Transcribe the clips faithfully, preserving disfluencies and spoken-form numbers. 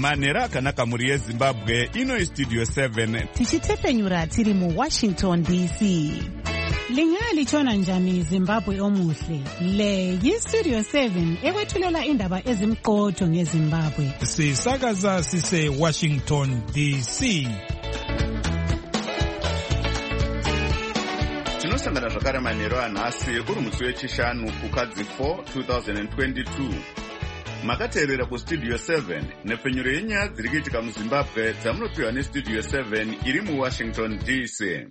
manhero akanaka mhuri yezimbabwe. Ino Studio seven tichitepfenyura tiri muWashington D C. Lingalitshona njani Zimbabwe omuhle? Le yiStudio seven ekwethulela indaba ezimqotho ngeZimbabwe. Sisakaza sise Washington D C. tinosangana zvakare manhero anhasi uri musi wechishanu kukadzi four twenty twenty-two. Makateerera kuStudio seven nepfenyuro yenyaya dziri kuitika muZimbabwe dzamunopiwa neStudio seven iri muWashington D C.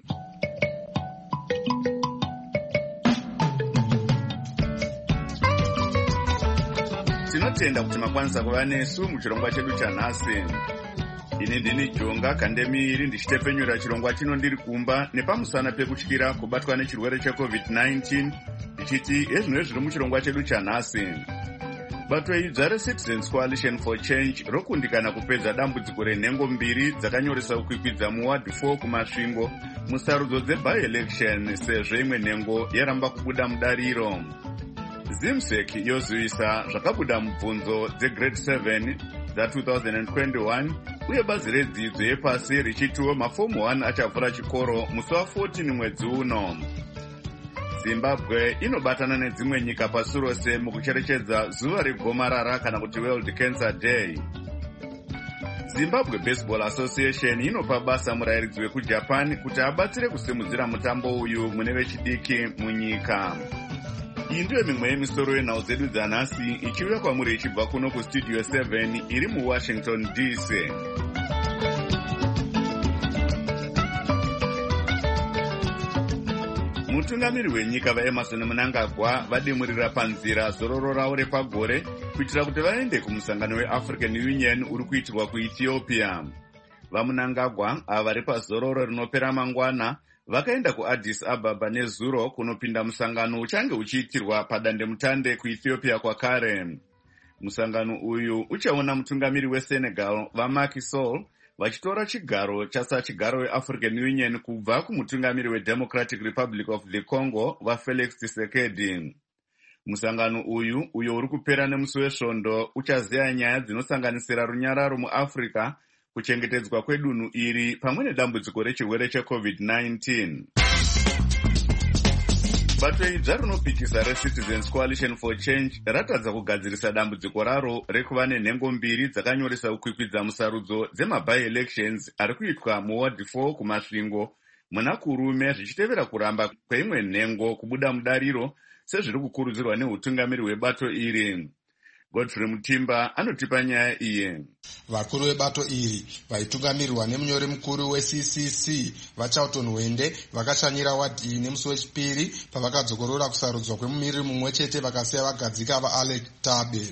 Tinotenda kuti makwanisa kuva nesu muchirongwa chedu chanhasi. Ini ndini Jonga Kandemiri ndichitepfenyura chirongwa chino ndiri kumba nepamusana pekutyira kubatwa nechirwere checovid nineteen ndichiti ezvino zviri muchirongwa chedu chanhasi. Bato idzva reCitizens Coalition for Change rokundikana kupedza dambudziko renhengo mbiri dzakanyoresa kukwikwidza muward four kumasvingo musarudzo dzeby-election sezvo imwe nhengo yaramba kubuda mudariro. Zimsec yozivisa zvakabuda mubvunzo dzegrade seven dza twenty twenty-one uye bazi redzidzo yepasi richitiwo mafomu one achavhura chikoro musi wa-fourteen mwedzi uno. Zimbabwe inobatana nedzimwe nyika pasi rose mukucherechedza zuva regomarara kana kuti World Cancer Day. Zimbabwe Baseball Association inopa basa murayiridzi wekuJapan kuti abatsire kusimudzira mutambo uyu mune vechidiki munyika. Iyi ndiyo mimwe yemisoro yenhau dzedu dzanhasi ichiuya kwamuri ichibva kuno kuStudio seven iri muWashington D C. Mutungamiri wenyika vaEmerson Mnangagwa vadimurira panzira zororo ravo repagore kuitira kuti vaende kumusangano weAfrican Union uri kuitirwa kuEthiopia. VaMnangagwa ava vari pazororo rinopera mangwana vakaenda kuAddis Ababa nezuro kunopinda musangano uchange uchiitirwa padandemutande kuEthiopia kwakare. Musangano uyu uchaona mutungamiri weSenegal vaMacky Sall vachitora chigaro chasa chigaro weAfrican Union kubva kumutungamiri weDemocratic Republic of the Congo vaFelix Tshisekedi. Musangano uyu uyo uri kupera nemusi wesvondo uchaziya nyaya dzinosanganisira runyararo muAfrica, kuchengetedzwa kwedunhu iri pamwe nedambudziko rechirwere checovid nineteen. Bato idzva rinopikisa reCitizens Coalition for Change ratadza kugadzirisa dambudziko raro rekuva nenhengo mbiri dzakanyoresa kukwikwidza musarudzo dzemaby-elections ari kuitwa muward four kumasvingo muna kurume zvichitevera kuramba kweimwe nhengo kubuda mudariro sezviri kukurudzirwa neutungamiri hwebato iri. Godfrey Mutimba anotipa nyaya iye. Vakuru vebato iri vaitungamirirwa nemunyori mukuru weC C C vaCharlton Wende vakashanyira wadhi iyi nemusi wechipiri pavakadzokorola kusarudzwa kwemumiriri mumwe chete vakasiya vagadzika vaAlec Tabe.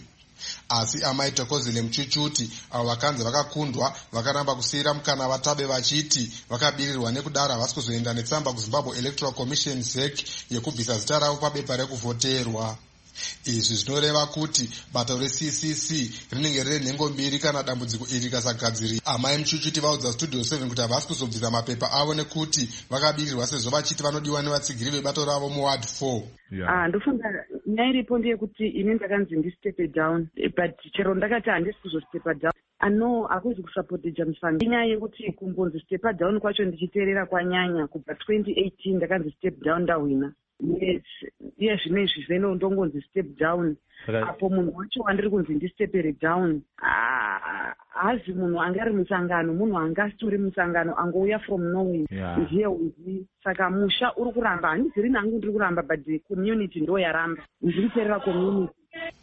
Asi Amai Thokozile Muchuchuti avo vakanzi vakakundwa vakaramba kusiyira mukana vaTabe vachiti vakabirirwa nekudaro havasi kuzoenda netsamba kuZimbabwe Electoral Commission Z E C yekubvisa zita ravo pabepa rekuvhoterwa. Izvi zvinoreva kuti bato reC C C rinenge rine nhengo mbiri kana dambudziko iri rikasagadzirwa. Amai Muchuchuti vaudza Studio seven kuti havasi kuzobvisa mapepa avo nekuti vakabirirwa sezvo vachiti vanodiwa nevatsigiri vebato ravo muward four. Ah, ndofunga nyaya iripo ndeyekuti ini ndakanzi ndistepe down, but chero ndakati handisi kuzostepa down. Ano akuzi kusapoti Jamsang. Inyaya yekuti kumbonzi stepa down kwacho ndichiteerera kwanyanya kubva twenty eighteen ndakanzi step down ndawina. Yes, yes, nezvi zvino ndongonzi step down. Apo munhu wacho wandiri kunzi ndistepere down. Ah, hazi munhu angari musangano, munhu angastori musangano angouya from nowhere. Ndiye uzi saka musha uri kuramba, handiziri nangu ndiri kuramba, but community ndo yaramba. Ndiri community.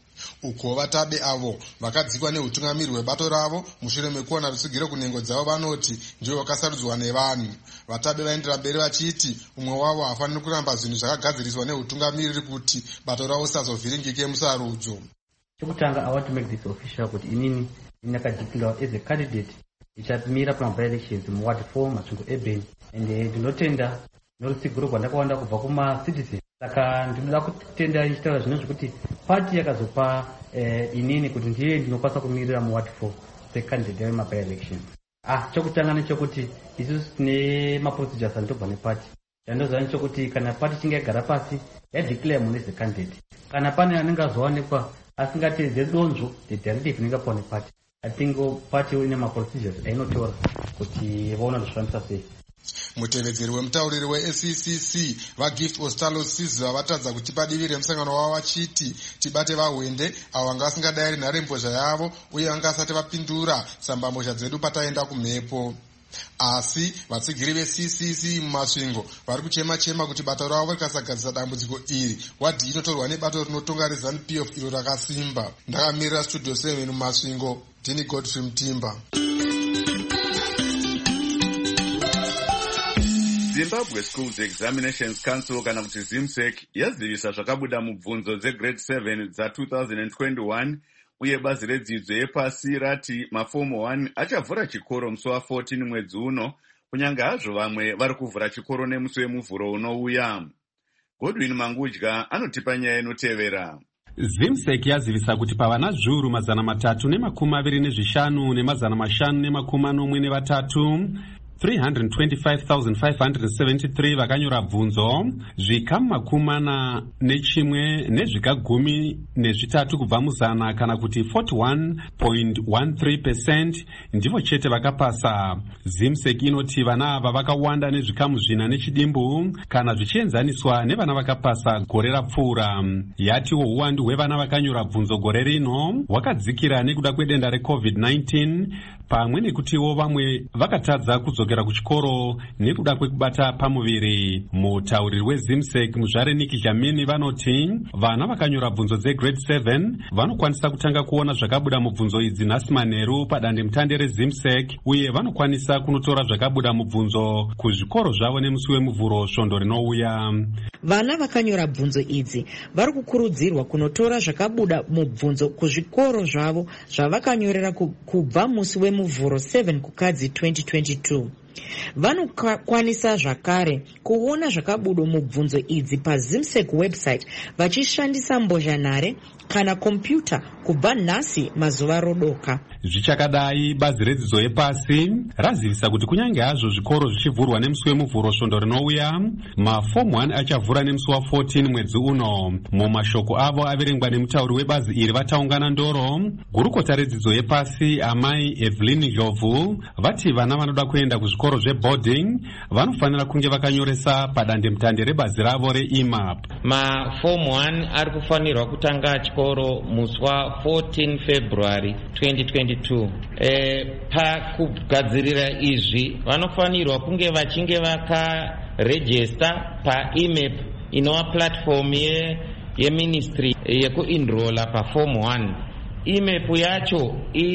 Uko vaTabe avo vakadzikwa neutungamiri hwebato ravo mushure mekuona rutsigiro kunhengo dzavo vanoti ndivo vakasarudzwa nevanhu. VaTabe vaendera mberi vachiti umwe wavo hafaniri kuramba zvinhu zvakagadziriswa neutungamiriri kuti bato ravo risazovhiringike musarudzo. Chekutanga, I want to make this official kuti inini ndakadeclare as a candidate ichamira pamaby-elections muward four Masvingo Urban, and ndinotenda norutsigiro rwandakawana kubva kuma-citizen. Saka ndinoda kutenda ichitaura zvino zvekuti pati yakazopa eh, inini kuti ndiye ndinokwanisa kumirira muward four secandidate wemaby-election. Ah, chokutanga nechekuti isusu tine maprocedures andobva nepati. Chandoziva nechekuti kana pati chinge yagara pasi yadeclare munhu as a candidate, kana pane anenge azowanikwa asingateedze donzvo the directive inenge pawa nepati, I think party ine ma-procedures ainotora kuti vaona kuzvifambisa sei. Mutevedzeri wemutauriri we-S C C C vaGift Ostalo Sizwa vatadza kuti padivi remusangano wavo vachiti tibate vahwende avo vanga vasingadayiri nharembozha yavo uye vanga vasati vapindura tsambambozha dzedu pataenda kumhepo. Asi vatsigiri ve-C C C mumasvingo vari kuchema-chema kuti bato ravo rikasagadzisa dambudziko iri wadhi inotorwa nebato rinotonga reZANU P F iro rakasimba. Ndakamirira Studio seven mumasvingo, ndini Godfrey Mutimba. Zimbabwe Schools Examinations Council kana kuti ZIMSEC yazivisa zvakabuda mubvunzo dzegrade seven dza two thousand twenty-one uye bazi redzidzo yepasi rati mafomu one achavhura chikoro musi wa14 mwedzi uno, kunyange hazvo vamwe vari kuvhura chikoro nemusi wemuvhuro unouya. Godwin Mangudya anotipa nyaya inotevera. ZIMSEC yazivisa kuti pavana zviuru mazana matatu nemakumi maviri nezvishanu nemazana mashanu nemakumi manomwe nevatatu three hundred twenty-five thousand five hundred seventy-three vakanyora bvunzo, zvikamu makumi mana nechimwe nezvikagumi nezvitatu kubva muzana kana kuti forty-one point one three percent ndivo chete vakapasa. ZIMSEC inoti vana ava vakawanda nezvikamu zvina nechidimbu kana zvichienzaniswa nevana vakapasa gore rapfuura. Yatiwo uwandu hwevana vakanyora bvunzo gore rino hwakadzikira nekuda kwedenda recovid nineteen pamwe nekutiwo vamwe vakatadza kudzokera kuchikoro nekuda kwekubata pamuviri. Mutauriri weZIMSEC muzvare Niki Dlamini vanoti vana vakanyora bvunzo dzegrade seven vanokwanisa kutanga kuona zvakabuda mubvunzo idzi nhasi manheru padande mutande reZIMSEC uye vanokwanisa kunotora zvakabuda mubvunzo kuzvikoro zvavo nemusi wemuvhuro svondo rinouya. Vana vakanyora bvunzo idzi vari kukurudzirwa kunotora zvakabuda mubvunzo kuzvikoro zvavo zvavakanyorera kubva musi wemuvhuro seven kukadzi twenty twenty-two. Vanokwanisa zvakare kuona zvakabuda mubvunzo idzi paZIMSEC website vachishandisa mbozhanhare kana kompyuta kubva nhasi mazuva rodoka. Zvichakadai, bazi redzidzo yepasi razivisa kuti kunyange hazvo zvikoro zvichivhurwa nemusi wemuvhuro svondo rinouya, mafomu one achavhura nemusi wa14 mwedzi uno. Mumashoko avo averengwa nemutauri webazi iri vataungana ndoro, gurukota redzidzo yepasi amai Evelyn Ndlovu vati vana vanoda kuenda kuzvikoro zveboarding vanofanira kunge vakanyoresa padande mutande rebazi ravo reI M A P. Mafomu one ari kufanirwa kutanga chikoro musi wa14 February twenty twenty-two. E, pakugadzirira izvi vanofanirwa kunge vachinge vakarejista paI M A P inova platform ye yeministry yekuenrolla pafomu one. I M A P yacho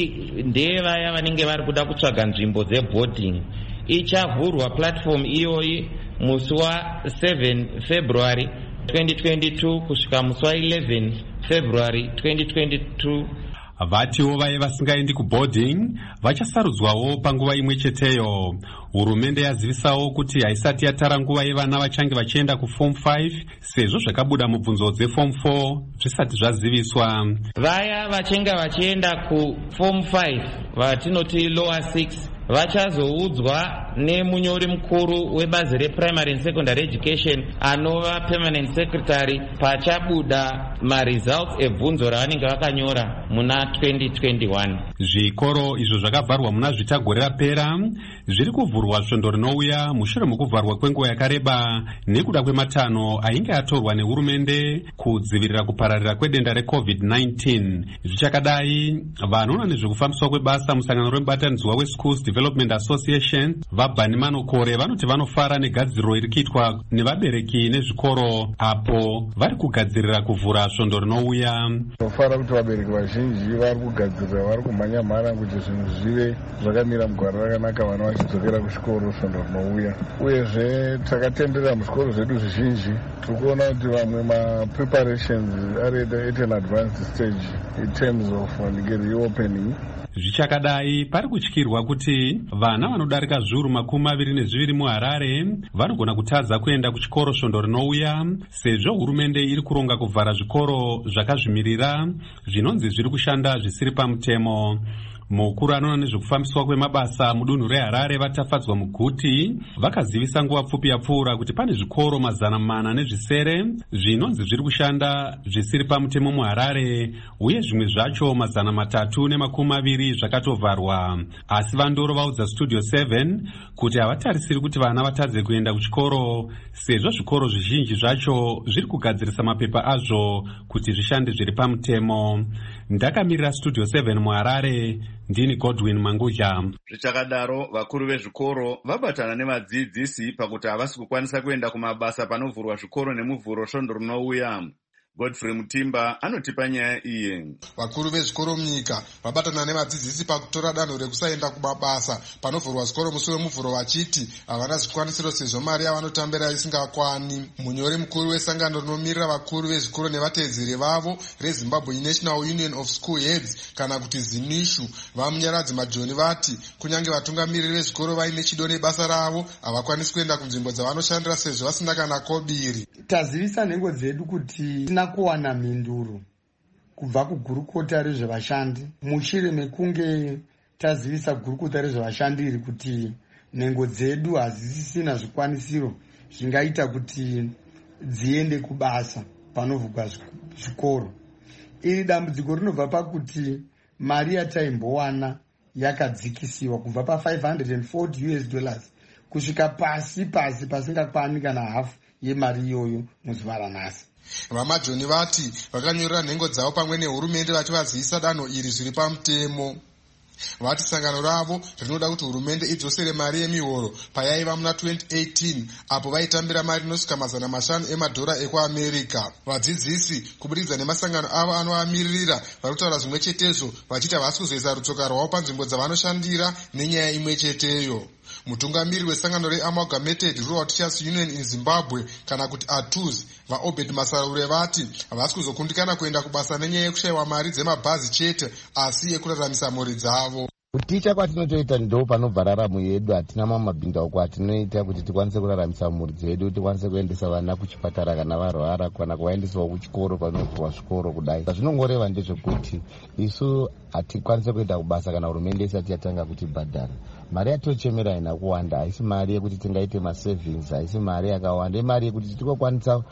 ndevaya vanenge vari kuda kutsvaga nzvimbo dzeboarding. Ichavhurwa platform iyoyi musi wa7 February twenty twenty-two kusvika musi wa11 February twenty twenty-two. Vatiwo vaye vasingaendi kuboarding vachasarudzwawo panguva imwe cheteyo. Hurumende yazivisawo kuti haisati yatara nguva yevana vachange vachienda kuform five sezvo zvakabuda mubvunzo dzeform four zvisati zvaziviswa. Vaya vachange vachienda kuform five vatinoti lower six vachazoudzwa nemunyori mukuru webazi reprimary and secondary education anova permanent secretary pachabuda maresults ebvunzo ravanenge vakanyora muna twenty twenty-one. Zvikoro izvo zvakavharwa muna zvitagore rapera zviri kuvhurwa svondo rinouya mushure mekuvharwa kwenguva yakareba nekuda kwematanho ainge atorwa nehurumende kudzivirira kupararira kwedenda recovid nineteen. Zvichakadai, vanoona nezvekufambiswa kwebasa musangano rwemubatanidzwa weSchools Development Association vaBhani Manokore vanoti vanofara negadziriro iri kuitwa nevabereki nezvikoro apo vari kugadzirira kuvhura svondo rinouya. Tinofara kuti vabereki vazhinji vari kugadzirira, vari kumhanya mhara kuti zvinhu zvive zvakamira mugwara rakanaka vana vachidzokera kuchikoro svondo rinouya. Uyezve takatendera muzvikoro zvedu zvizhinji tiri kuona kuti vamwe mapreparations ari at an advanced stage in terms of reopening. Zvichakadai, pari kutyirwa kuti vana vanodarika zviuru makumi maviri nezviviri muHarare vanogona kutadza kuenda kuchikoro svondo rinouya sezvo hurumende iri kuronga kuvhara zvikoro zvakazvimirira zvinonzi zviri kushanda zvisiri pamutemo. Mukuru anoona nezvekufambiswa kwemabasa mudunhu reHarare vatafadzwa muguti vakazivisa nguva pfupi yapfuura kuti pane zvikoro mazana mana nezvisere zvinonzi zviri kushanda zvisiri pamutemo muHarare uye zvimwe zvacho mazana matatu nemakumi maviri zvakatovharwa. Asi Vandoro vaudza Studio seven kuti havatarisiri kuti vana vatadze kuenda kuchikoro sezvo zvikoro zvizhinji zvacho zviri kugadzirisa mapepa azvo kuti zvishande zviri pamutemo. Ndakamirira Studio seven muHarare, ndini Godwin Manguja. Zvichakadaro vakuru vezvikoro vabatana nevadzidzisi pakuti havasi kukwanisa kuenda kumabasa panovhurwa zvikoro nemuvhuro svondo rinouya. Godfrey Mutimba anotipa nyaya iye. Vakuru vezvikoro munyika vabatana nevadzidzisi pakutora danho rekusaenda kumabasa panovhurwa zvikoro musi wemuvhuro vachiti havana zvikwanisiro sezvo mari yavanotambira isingakwani. Munyori mukuru wesangano rinomirira vakuru vezvikoro nevateedzeri vavo reZimbabwe National Union of School Heads kana kuti ZINISHU vamunyaradzi Majoni vati kunyange vatungamiriri vezvikoro vaine chido nebasa ravo havakwanisi kuenda kunzvimbo dzavanoshandira sezvo vasina kana kobiri. Tazivisa nhengo dzedu kuti tina kuwana mhinduro kubva kugurukota rezvevashandi mushure mekunge tazivisa gurukota rezvevashandi iri kuti nhengo dzedu hadzisisina zvikwanisiro zvingaita kuti dziende kubasa panovhurwa zvikoro. Iri dambudziko rinobva pakuti mari yataimbowana yakadzikisiwa kubva pa five hundred forty US dollars kusvika pasi pasi pasingakwani kana hafu yemari iyoyo muzuva ranhasi. Vamajoni vati vakanyorera nhengo dzavo pamwe nehurumende vachivazivisa danho iri zviri pamutemo. Vati sangano ravo rinoda kuti hurumende idzosere mari yemihoro payaiva muna twenty eighteen apo vaitambira mari inosvika mazana mashanu emadhora ekuAmerica. Vadzidzisi kubudikidza nemasangano avo anoamiririra vari kutaura zvimwe chetezvo vachiti havasi kuzoisa rutsoka rwavo panzvimbo dzavanoshandira nenyaya imwe cheteyo. Mutungamiri wesangano reAmalgamated Rural Teachers Union in Zimbabwe kana kuti A T U Z vaObed Masarure vati havasi kuzokundikana kuenda kubasa nenyaya yekushayiwa mari dzemabhazi chete asi yekuraramisa mhuri dzavo. Kuticha kwatinotoita ndo panobva raramo yedu. Hatina mamwe mabhindauko atinoita kuti tikwanise kuraramisa mhuri dzedu, tikwanise kuendesa vana kuchipatara kana varwara kana kuvaendesawo kuchikoro panovhurwa zvikoro kudai. Zvinongoreva ndezvekuti isu hatikwanise kuenda kubasa kana hurumende isati yatanga kutibhadhara. Mari yatochemera haina kuwanda, haisi mari yekuti tingaite masavings, haisi mari yakawanda, imari yekuti tikokwanisa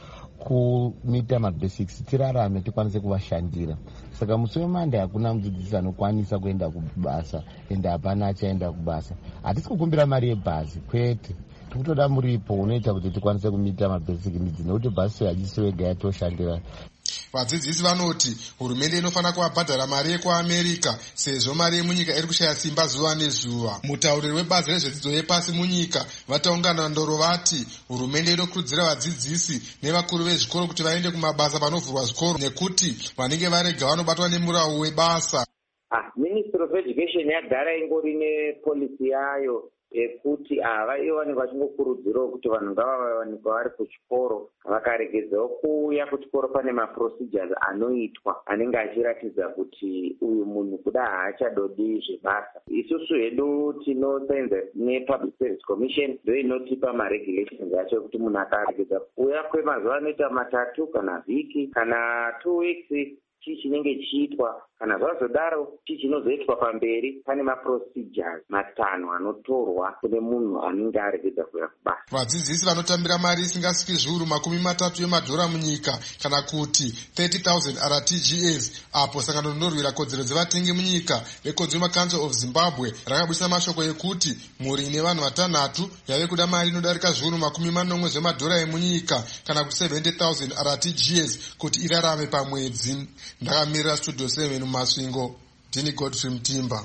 kumita mabasics tirarame tikwanise kuvashandira. Saka musi wemande hakuna mudzidzisi anokwanisa kuenda kubasa ende hapana achaenda kubasa. Hatisi kukumbira mari yebhazi kwete, tikutoda muripo unoita kuti tikwanise kumita mabasic needs nekuti bhazi hachisi wega yatoshandira. Vadzidzisi vanoti hurumende inofanira kuvabhadhara mari yekuAmerica sezvo mari yemunyika iri kushaya simba zuva nezuva. Mutauriri webazi rezvedzidzo yepasi munyika vataungana ndoro vati hurumende inokurudzira vadzidzisi nevakuru vezvikoro kuti vaende kumabasa panovhurwa zvikoro nekuti vanenge varega vanobatwa nemurawo webasa. Ah, Ministry of Education yagara ingori nepolisi yayo ekuti havaiwanikwa chingokurudzirawo kuti vanhu ngavawanikwa vari kuchikoro vakaregedzawo kuuya kuchikoro pane maprocedures anoitwa anenge achiratidza kuti uyu munhu kuda haachadodi zvebasa. Isusu hedu tinosenza nePublic Service Commission ndo inotipa maregulations acho ekuti munhu akaregedza kuuya kwemazuva anoita matatu kana vhiki kana two weeks chii chinenge chiitwa kana zvazodaro chii chinozoitwa pamberi. Pane maprocedures matano anotorwa kune munhu anenge aregedza kuuya kubasa. Vadzidzisi vanotambira mari isingasviki zviuru makumi matatu yemadhora munyika kana kuti thirty thousand R T G S apo sangano rinorwira kodzero dzevatengi munyika veConsumer Council of Zimbabwe rakabudisa mashoko ekuti mhuri ine vanhu vatanhatu yave kuda mari inodarika zviuru makumi manomwe zvemadhora emunyika kana kuti seventy thousand R T G S kuti irarame pamwedzi. Ndakamirira Studio seven mumasvingo, ndini Godfrey Mutimba.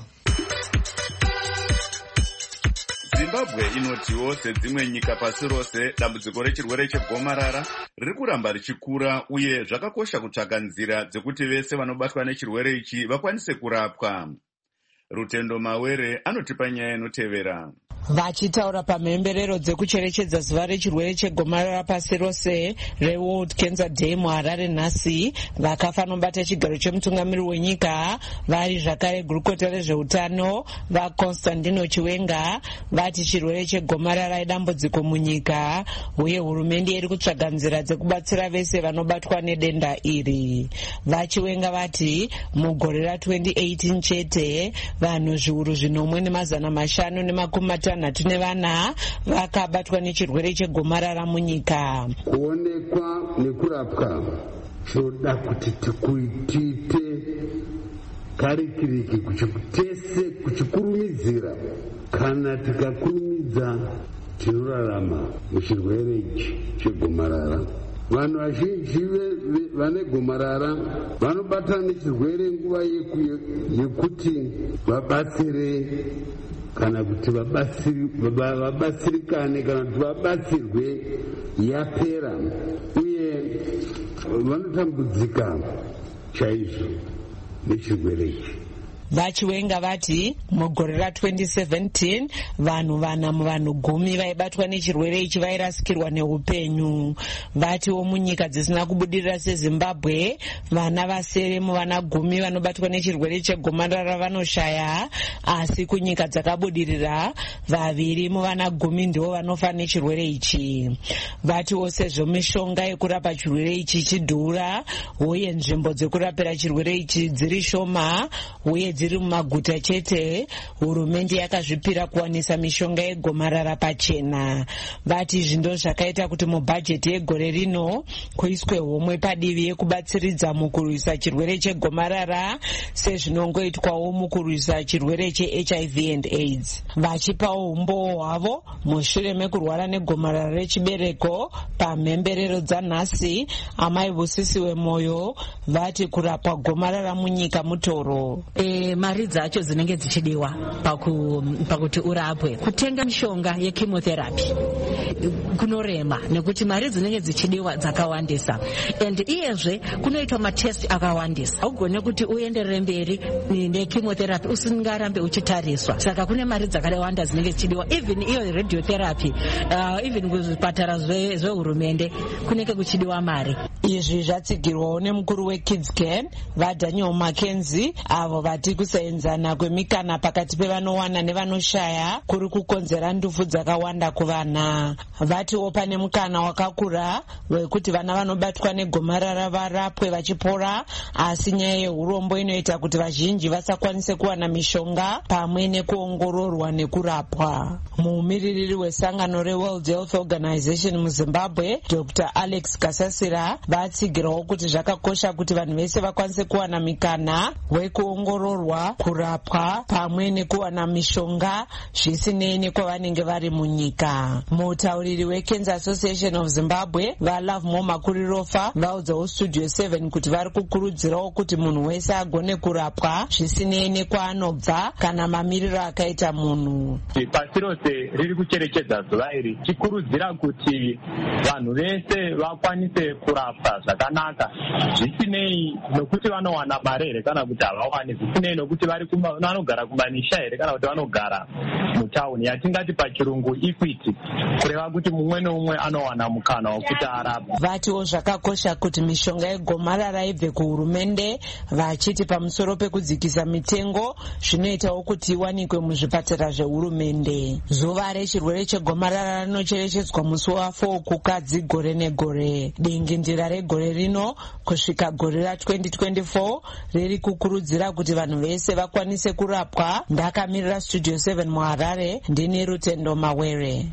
Zimbabwe inotiwo sedzimwe nyika pasi rose dambudziko rechirwere chegomarara riri kuramba richikura uye zvakakosha kutsvaka nzira dzekuti vese vanobatwa nechirwere ichi vakwanise kurapwa. Rutendo Mawere anotipa nyaya inotevera. Vachitaura pamhemberero dzekucherechedza zuva rechirwere chegomarara pasi rose reWorld Cancer Day muHarare nhasi, vakafa nobata chigaro chemutungamiri wenyika vari zvakare gurukota rezveutano vaConstantino Chiwenga vati chirwere chegomarara idambudziko munyika uye hurumende iri kutsvaga nzira dzekubatsira vese vanobatwa nedenda iri. VaChiwenga vati mugore ra-twenty eighteen chete vanhu zviuru zvinomwe nemazana mashanu nemakumi matanhatu nevana vakabatwa nechirwere chegomarara munyika. Kuonekwa nekurapwa zvinoda kuti tikuitite karikiriki kuchitese kuchikurumidzira. Kana tikakurumidza tinorarama muchirwere ichi chegomarara. Vanhu vazhinji vane gomarara vanobatana nechirwere nguva yekuti vabatsire kana kuti vabatsirikane kana kuti vabatsirwe yapera uye vanotambudzika chaizvo nechirwere ichi. VaChiwenga vati mugore ra-twenty seventeen vanhu vana muvanhu gumi vaibatwa nechirwere ichi vairasikirwa neupenyu. Vatiwo munyika dzisina kubudirira seZimbabwe vana vasere muvana gumi vanobatwa nechirwere chegomarara vanoshaya, asi kunyika dzakabudirira vaviri muvana gumi ndivo vanofa nechirwere ichi. Vatiwo sezvo mishonga yekurapa chirwere ichi chidhura uye nzvimbo dzekurapira chirwere ichi dziri shoma uye dziri mumaguta chete, hurumende yakazvipira kuwanisa mishonga yegomarara pachena. Vati izvi ndo zvakaita kuti mubhajeti yegore rino kuiswe homwe padivi yekubatsiridza mukurwisa chirwere chegomarara sezvinongoitwawo mukurwisa chirwere cheH I V and AIDS. Vachipawo umbowo hwavo mushure mekurwara negomarara rechibereko pamhemberero dzanhasi, amai Busisiwe Moyo vati kurapwa gomarara munyika mutoro. E, mari dzacho dzinenge dzichidiwa paku, pakuti urapwe, kutenga mishonga yechemotherapy kunorema nekuti mari dzinenge dzichidiwa dzakawandisa, and iyezve kunoitwa matest akawandisa. Haugone kuti uenderere mberi nechemotherapy usingarambe uchitariswa, saka kune mari dzakawanda dzinenge dzichidiwa. Even iyo radiotherapy uh, even kuzvipatara zvehurumende kunenge kuchidiwa mari. Izvi zvatsigirwawo nemukuru weKidscan vaDaniel Mackenzie avo vati kusaenzana kwemikana pakati pevanowana nevanoshaya kuri kukonzera ndufu dzakawanda kuvana. Vatiwo pane mukana wakakura wekuti vana vanobatwa negomarara varapwe vachipora, asi nyaya yeurombo inoita kuti vazhinji vasakwanise kuwana mishonga pamwe nekuongororwa nekurapwa. Muumiriri wesangano reWorld Health Organization muZimbabwe Doctor Alex Kasasira vatsigirawo kuti zvakakosha kuti vanhu vese vakwanise kuwana mikana wekuongororwa, kurapwa pamwe nekuwana mishonga zvisinei nekwavanenge vari munyika. Mutauriri weCancer Association of Zimbabwe vaLove More Makurirofa vaudzawo Studio seven kuti vari kukurudzirawo kuti munhu wese agone kurapwa zvisinei nekwaanobva kana mamiriro akaita munhu. Pasi rose riri kucherechedza zuva iri chikurudzira kuti vanhu vese vakwanise kurapwa zvakanaka zvisinei nokuti vanowana mari here kana kuti havawani, zvisinei nokuti vanogara kumamisha here kana kuti vanogara mutauni, yatingati pachirungu equity, kureva kuti mumwe nomumwe anowana mukana wekuti arapwe. Vatiwo zvakakosha kuti mishonga yegomarara ibve kuhurumende, vachiti pamusoro pekudzikisa mitengo zvinoitawo kuti iwanikwe muzvipatara zvehurumende. Zuva rechirwere chegomarara rinocherechedzwa musi wa4 kukadzi gore negore. Dingindira regore rino kusvika gore ra-twenty twenty-four riri kukurudzira kuti vanhu vese vakwanise kurapwa. Ndakamirira Studio seven muHarare, ndini Rutendo Mawere.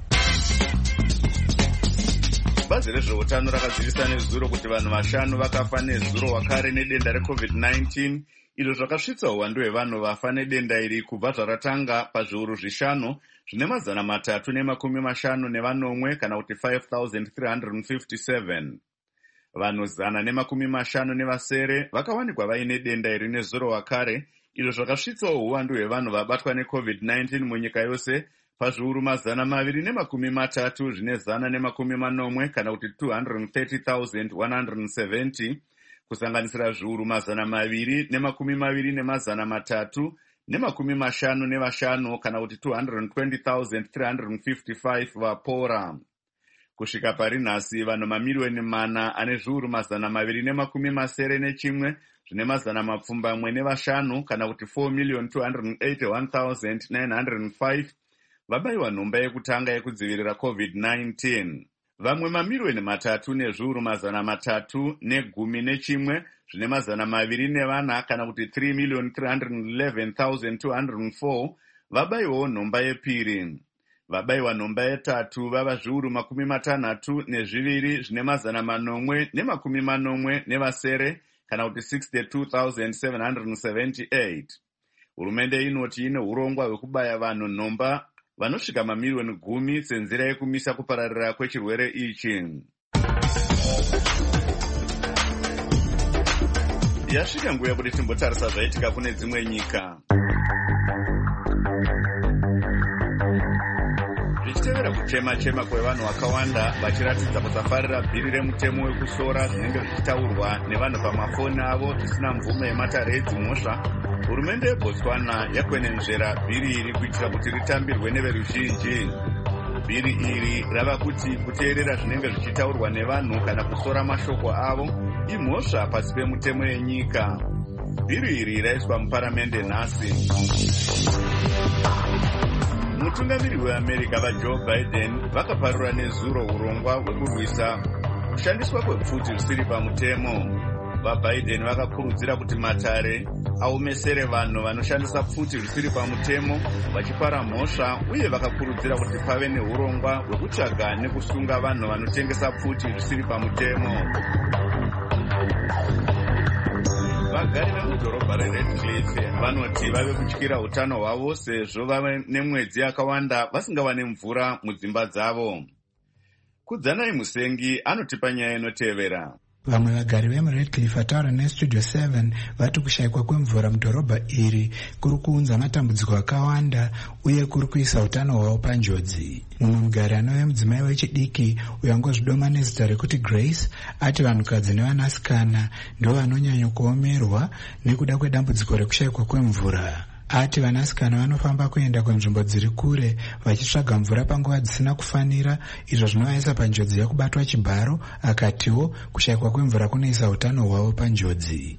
Bazi rezveutano rakazivisa nezuro kuti vanhu vashanu vakafa nezuro wakare nedenda recovid nineteen, izvo zvakasvitsa uwandu hwevanhu vafa nedenda iri kubva zvaratanga pazviuru zvishanu zvine mazana matatu nemakumi mashanu nevanomwe kana kuti five thousand three hundred fifty-seven. Vanhu zana nemakumi mashanu nevasere vakawanikwa vaine denda iri nezuro wakare, izvo zvakasvitsawo uwandu hwevanhu vabatwa necovid nineteen munyika yose pazviuru mazana maviri nemakumi matatu zvine zana nemakumi manomwe kana kuti two hundred thirty thousand one hundred seventy, kusanganisira zviuru mazana maviri nemakumi maviri nemazana matatu nemakumi mashanu nevashanu kana kuti two hundred twenty thousand three hundred fifty-five vapora. Kusvika pari nhasi vanhu mamiliyoni mana ane zviuru mazana maviri nemakumi masere nechimwe zvine mazana mapfumbamwe nevashanu kana kuti four million two hundred eighty-one thousand nine hundred five vabayiwa nhomba yekutanga yekudzivirira covid nineteen. Vamwe mamiliyoni matatu nezviuru mazana matatu negumi nechimwe zvine mazana maviri nevana kana kuti three million three hundred eleven thousand two hundred four vabayiwawo nhomba yepiri. Vabayiwa nhomba yetatu vava zviuru makumi matanhatu nezviviri zvine mazana manomwe nemakumi manomwe nevasere kana kuti sixty-two thousand seven hundred seventy-eight. Hurumende inoti ine urongwa hwekubaya vanhu nhomba vanosvika mamiliyoni gumi senzira yekumisa kupararira kwechirwere ichi. Yasvika nguva yekuti timbotarisa zvaitika kune dzimwe nyika. Zvichitevera kuchema-chema kwevanhu vakawanda vachiratidza kusafarira bhiri remutemo wekusora zvinenge zvichitaurwa nevanhu pamafoni avo zvisina mvume yematare edzimhosva, hurumende yeBotswana yakwenenzvera bhiri iri kuitira kuti ritambirwe neveruzhinji. Bhiri iri rava kuti kuteerera zvinenge zvichitaurwa nevanhu kana kusora mashoko avo imhosva pasi pemutemo yenyika. Bhiri iri raiswa muparamende nhasi. Mutungamiri weAmerica vaJoe Biden vakaparura nezuro urongwa hwekurwisa kushandiswa kwepfuti zvisiri pamutemo. VaBiden vakakurudzira kuti matare aomesere vanhu vanoshandisa pfuti zvisiri pamutemo vachipara mhosva, uye vakakurudzira kuti pave neurongwa hwekutsvaga nekusunga vanhu vanotengesa pfuti zvisiri pamutemo. Vagari vemudhorobha reRedcliffe vanoti vave kutyira utano hwavo sezvo vave nemwedzi yakawanda vasingawane mvura mudzimba dzavo. Kudzanai Musengi anotipa nyaya inotevera. Vamwe vagari vemuRedcliffe vataura neStudio seven vati kushayikwa kwemvura mudhorobha iri kuri kuunza matambudziko akawanda uye kuri kuisa utano hwavo panjodzi. Mumwe mugari anove mudzimai wechidiki uyo angozvidoma nezita rekuti Grace ati vanhukadzi nevanasikana ndivo vanonyanya kuomerwa nekuda kwedambudziko rekushayikwa kwemvura. Ati vanasikana vanofamba kuenda kunzvimbo dziri kure vachitsvaga mvura panguva dzisina kufanira, izvo zvinovaisa panjodzi yekubatwa chibharo. Akatiwo kushayikwa kwemvura kunoisa utano hwavo panjodzi.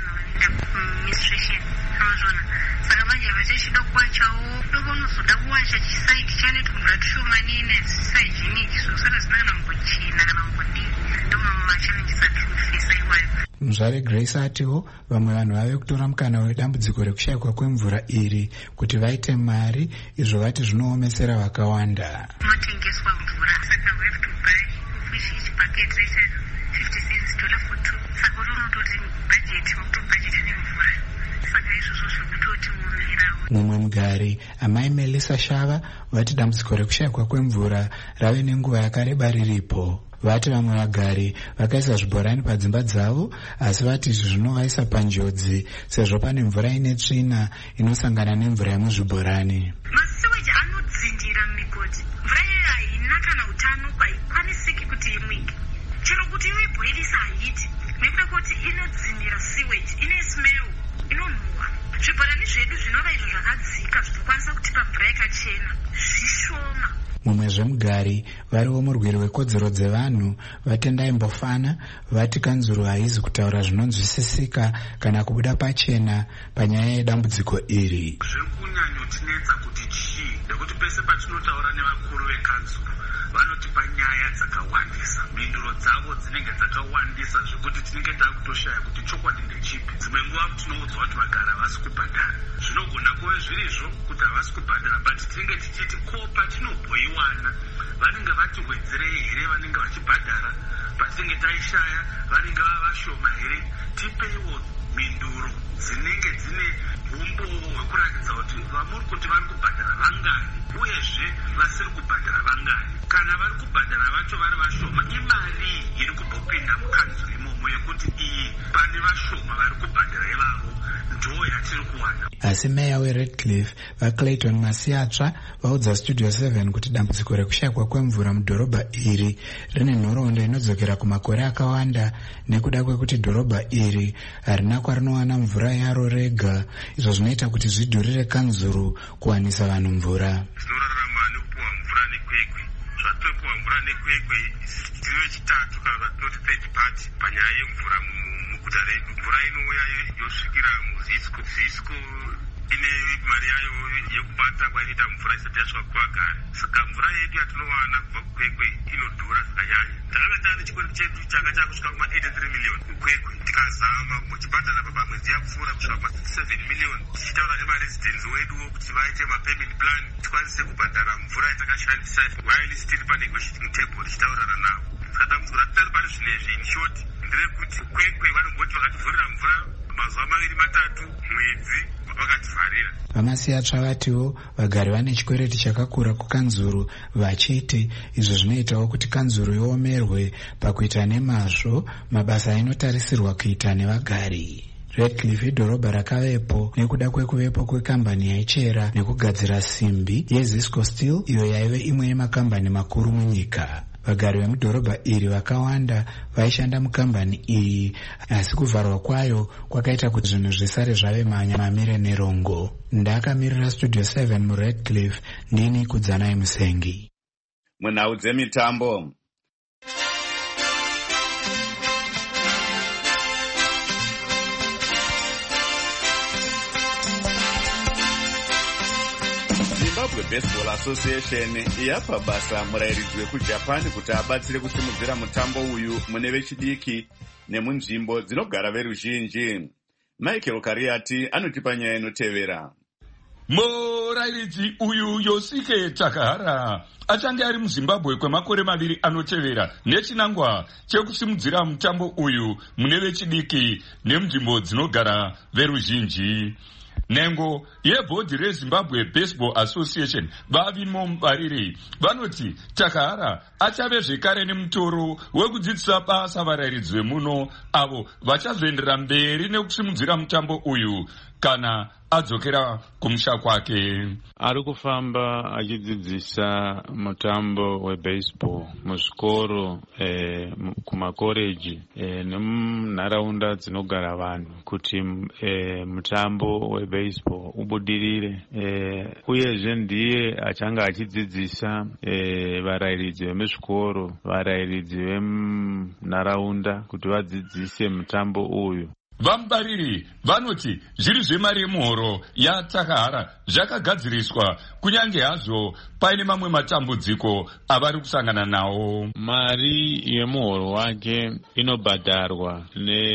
Muzvare Grace atiwo vamwe vanhu vave kutora mukana wedambudziko rekushayikwa kwemvura iri kuti vaite mari, izvo vati zvinoomesera vakawanda. Kunotengeswa mvura saka we have to buy fish each bucket rate fifty cents dollar for two. Saka unototi budget wakuto budget nemvura. Saka izvozvo zvekutoti muomerawo. Mumwe mugari amai Melissa Shava vati dambudziko rekushayikwa kwemvura rave nenguva yakareba riripo. Vati vamwe vagari vakaisa zvibhorani padzimba dzavo, asi vati izvi zvinovaisa panjodzi sezvo pane mvura ine tsvina inosangana nemvura yemuzvibhorani. Masiweji anodzindira mumigodhi. Mvura iyoyo haina kana utano kwaikwanisiki kuti imwike. Chero kuti uibhoilisa haiti, nekuda kuti inodzindira siweji, ine smell, inonhuhwa. Zvibhorani zvedu zvinova izvo zvakadzika zvinokwanisa kutipa mvura yakachena zvishoma. Mumwe zvemugari variwo murwiri wekodzero dzevanhu vatendai Mbofana vati kanzuro haizi kutaura zvinonzwisisika kana kubuda pachena panyaya yedambudziko iri. Zviri kunyanyotinetsa kuti chii ndekuti pese patinotaura nevakuru vekanzuro vanotipa nyaya dzakawandisa, mhinduro dzavo dzinenge dzakawandisa zvekuti tinenge takutoshaya kuti chokwadi ndechipi. Dzimwe nguva tinoudzwa kuti vagara havasi kubhadhara. Zvinogona kuve zvirizvo kuti havasi kubhadhara, but tinenge tichiti ko patinobhoiwana vanenge vatiwedzerei here vanenge vachibhadhara, patinenge taishaya vanenge vavashoma here. Tipeiwo mhinduro dzinenge dzine umboo hwekuratidza kuti vamuri kuti vari kubhadhara vangani uyezve vasiri kubhadhara vangani. Kana vari kubhadhara vacho vari vashoma, imari iri kumbopinda mukanzuro imomo yekuti iyi pane vashoma vari kubhadhara ivavo ndo yatiri kuwana. Asi meya weRedcliffe vaClayton Masiatsva vaudza Studio seven kuti dambudziko rekushayikwa kwemvura mudhorobha iri rine nhoroondo inodzokera kumakore akawanda nekuda kwekuti dhorobha iri harina kwarinowana mvura yaro rega, izvo zvinoita kuti zvidhurire kanzuru kuwanisa vanhu mvura. Tinorarama nekupuwa mvura nekwekwe. Zvatopuwa mvura nekwekwe tiri chitatu kana vatinoti third party panyaya yemvura muguta redu. Mvura inouya yosvikira muzisco. Zisco ine mari yayo yekubata kwainoita mvura isati yasvika kuvagari. Saka mvura yedu yatinowana kubva kukwekwe inodhura zvakanyanya. Takanga tane chikwereti chedu changa chakusvika kuma eighty-three million kukwekwe. Tikazama muchibhadhara pamwedzi yapfuura kusvika kuma sixty-seven million. Tichitaura nemaresidhenzi weduwo kuti vaite mapayment plan tikwanise kubhadhara mvura yatakashandisa while still panegotiating table tichitaurana navo. Saka dambudziko ratitari pari zvinezvi in short nderekuti kwekwe vanomboti vakativhurira mvura mazuva maviri matatu mwedzi vakativharira. Vamasiatsva vatiwo vagari vane chikwereti chakakura kukanzuru vachiti izvo zvinoitawo kuti kanzuru iomerwe pakuita nemazvo mabasa ainotarisirwa kuita nevagari. Redcliffe idhorobha rakavepo nekuda kwekuvepo kwekambani yaichera nekugadzira simbi yeZisco Steel, iyo yaive imwe yemakambani makuru munyika. Vagari vemudhorobha iri vakawanda vaishanda mukambani iyi, asi kuvharwa kwayo kwakaita kuti zvinhu zvisare zvave manya mamire nerongo. Ndakamirira Studio seven muRedcliffe, ndini Kudzanai Musengi. Munhau dzemitambo. Zimbabwe Baseball Association yapa basa murairidzi wekuJapan kuti abatsire kusimudzira mutambo uyu mune vechidiki nemunzvimbo dzinogara veruzhinji. Michael Kariati anotipa nyaya inotevera. Murairidzi uyu Yosuke Takahara achange ari muZimbabwe kwemakore maviri anotevera nechinangwa chekusimudzira mutambo uyu mune vechidiki nemunzvimbo dzinogara veruzhinji. Nengo yebhodhi reZimbabwe Baseball Association vavimo mubariri vanoti Takahara achave zvekare nemutoro wekudzidzisa basa varairidzi vemuno avo vachazoendera mberi nekusimudzira mutambo uyu kana adzokera kumusha kwake. Ari kufamba achidzidzisa mutambo webaseball muzvikoro eh, kumakoreji eh, nemunharaunda dzinogara vanhu kuti eh, mutambo webaseball ubudirire eh, uyezve ndiye achanga achidzidzisa eh, varairidzi vemuzvikoro, varairidzi vemunharaunda kuti vadzidzise mutambo uyu. Vamubariri vanoti zviri zvemari yemuhoro yaTakahara zvakagadziriswa kunyange hazvo paine mamwe matambudziko avari kusangana nawo. Mari yemuhoro wake inobhadharwa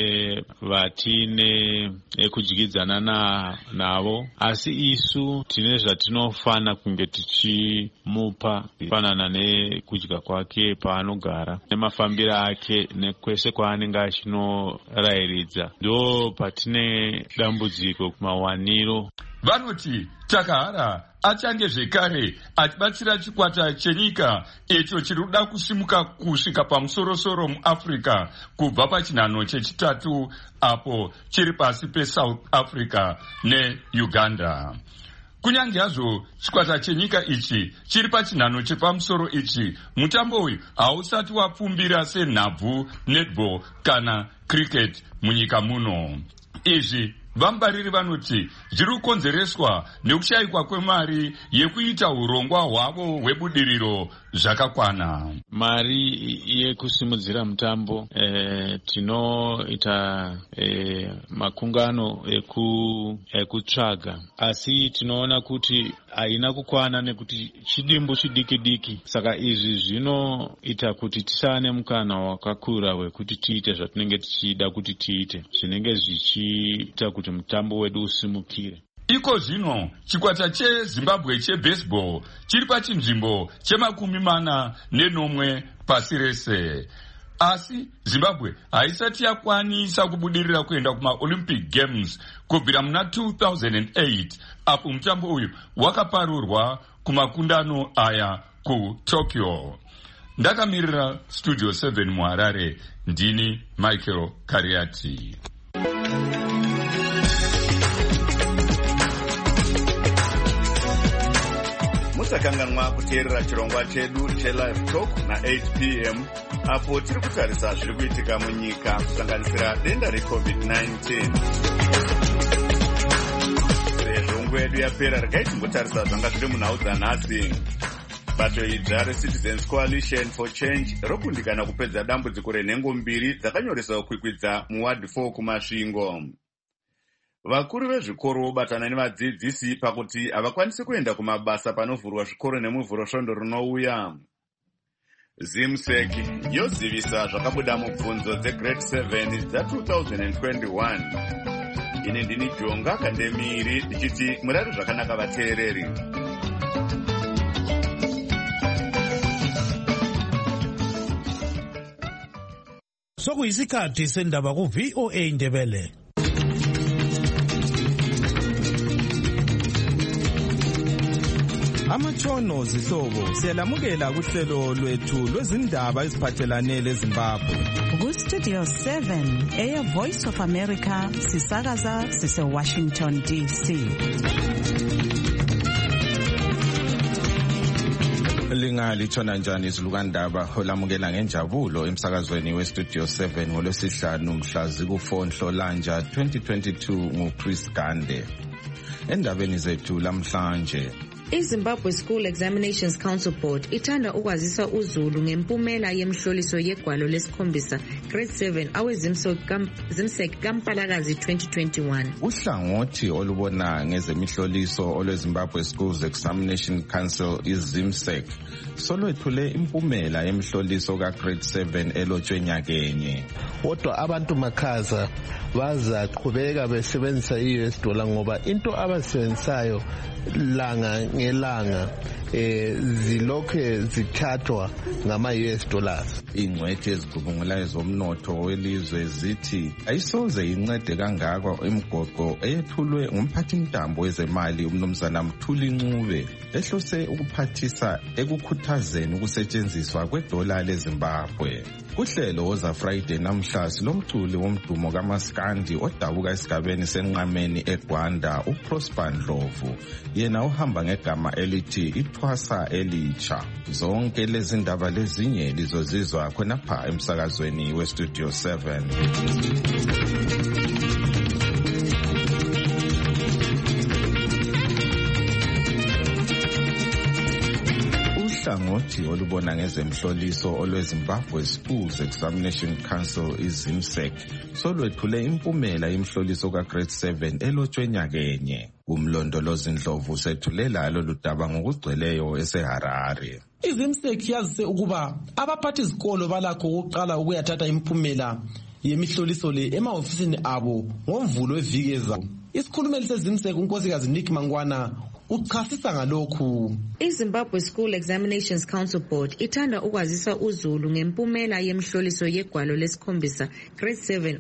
nevatine ekudyidzana na, navo, asi isu tine zvatinofana kunge tichimupa kufanana nekudya kwake paanogara nemafambiro ake nekwese kwaanenge achinorairidza. Ndo patine dambudziko kumawaniro. Vanoti Takahara achange zvekare achibatsira chikwata chenyika icho chiri kuda kusimuka kusvika pamusorosoro muAfrica kubva pachinhano chechitatu apo chiri pasi peSouth Africa neUganda. Kunyange hazvo chikwata chenyika ichi chiri pachinhano chepamusoro ichi, mutambo uyu hausati wapfumbira senhabvu, netball kana cricket munyika muno. Izvi vamubariri vanoti zviri kukonzereswa nekushayikwa kwemari yekuita urongwa hwavo hwebudiriro zvakakwana. Mari yekusimudzira mutambo eh, tinoita eh, makungano eku, ekutsvaga, asi tinoona kuti haina kukwana nekuti chidimbu chidiki diki. Saka izvi zvinoita kuti tisane mukana wakakura wekuti tiite zvatinenge tichida kuti tiite, zvinenge zvichiita kuti mutambo wedu usimukire. Iko zvino chikwata cheZimbabwe chebaseball chiri pachinzvimbo chemakumi mana nenomwe pasi rese. Asi Zimbabwe haisati yakwanisa kubudirira kuenda kumaOlympic Games kubvira muna two thousand eight apo mutambo uyu wakaparurwa kumakundano aya kuTokyo. Ndakamirira Studio seven muHarare, ndini Michael Kariati. musakanganwa kuteerera chirongwa chedu chelive talk na-eight p m apo tiri kutarisa zviri kuitika munyika kusanganisira denda recovid nineteen. sezvo nguva yedu yapera regai timbotarisa zvanga zviri munhau dzanhasi. bato idzva recitizens coalition for change rokundikana kupedza dambudziko renhengo mbiri dzakanyoresa kukwikwidza muward four kumasvingo. vakuru vezvikoro vobatana nevadzidzisi pakuti havakwanisi kuenda kumabasa panovhurwa zvikoro nemuvhuro svondo rinouya. zimsec yozivisa zvakabuda mubvunzo dzegrade seven dza two thousand twenty-one. ini ndini jonga kandemiri ndichiti murari zvakanaka vateereri. sokuyisikhathi sendaba ku-V O A Ndebele. Amatshono zihlobo siyalamukela kuhlelo lwethu lwezindaba eziphathelane leZimbabwe. Ku-Studio seven, Air Voice of America, sisakaza sise-Washington D C. Lingalithona njani izilukandaba olamukela ngenjabulo emsakazweni we-Studio seven ngolwesihlanu mhla ziku-four Nhlolanja twenty twenty-two nguChris Gande. Endabeni zethu lamhlanje, iZimbabwe School Examinations Council Board ithanda ukwazisa uzulu ngempumela yemhloliso yegwalo lesikhombisa grade seven awezimsek kaMpalakazi twenty twenty-one. Uhlangothi olubona ngezemihloliso olweZimbabwe Schools Examination Council iZimsek solwethule impumela yemhloliso kagrade seven elotshwe nyakenye. Kodwa abantu makhaza bazaqhubeka besebenzisa i-U S dollar ngoba into abasebenzisayo langa ngelanga eh zilokhe zithathwa ngama-U S dollars. Ingcwethi ezigubungulayo zomnotho welizwe zithi ayisoze incede kangako imigoqo eyethulwe ngumphathimtambo wezemali umnumzana Mthuli Ncube ehlose ukuphathisa ekukhuthazeni ukusetshenziswa kwedola leZimbabwe. Kuhlelo woza Friday namhla silomculi womdumo kaMaskandi odabuka esigabeni senqameni eGwanda uProsper Ndlovu, yena uhamba ngegama elithi ithwasa elitsha. Zonke lezi ndaba lezinye lizozizwa khonapha emsakazweni weStudio seven. Uhlangothi olubona ngezemhloliso olweZimbabwe Schools Examination Council iZimsek solwethule impumela yemhloliso kagrade seven elotshwe nyakenye. Umlondolozi Ndlovu sethulela lolu daba ngokugcweleyo eseHarare. iZimsek yazise ukuba abaphathi izikolo balakho ukuqala ukuyathatha impumela yemihloliso le emahofisini abo ngomvulo wevikeza. Isikhulumeli seZimsek unkosikazi Nick Mangwana uchasisa ngalokhu. iZimbabwe School Examinations Council Board ithanda ukwazisa uzulu ngempumela yemhloliso yegwalo lesikhombisa grade seven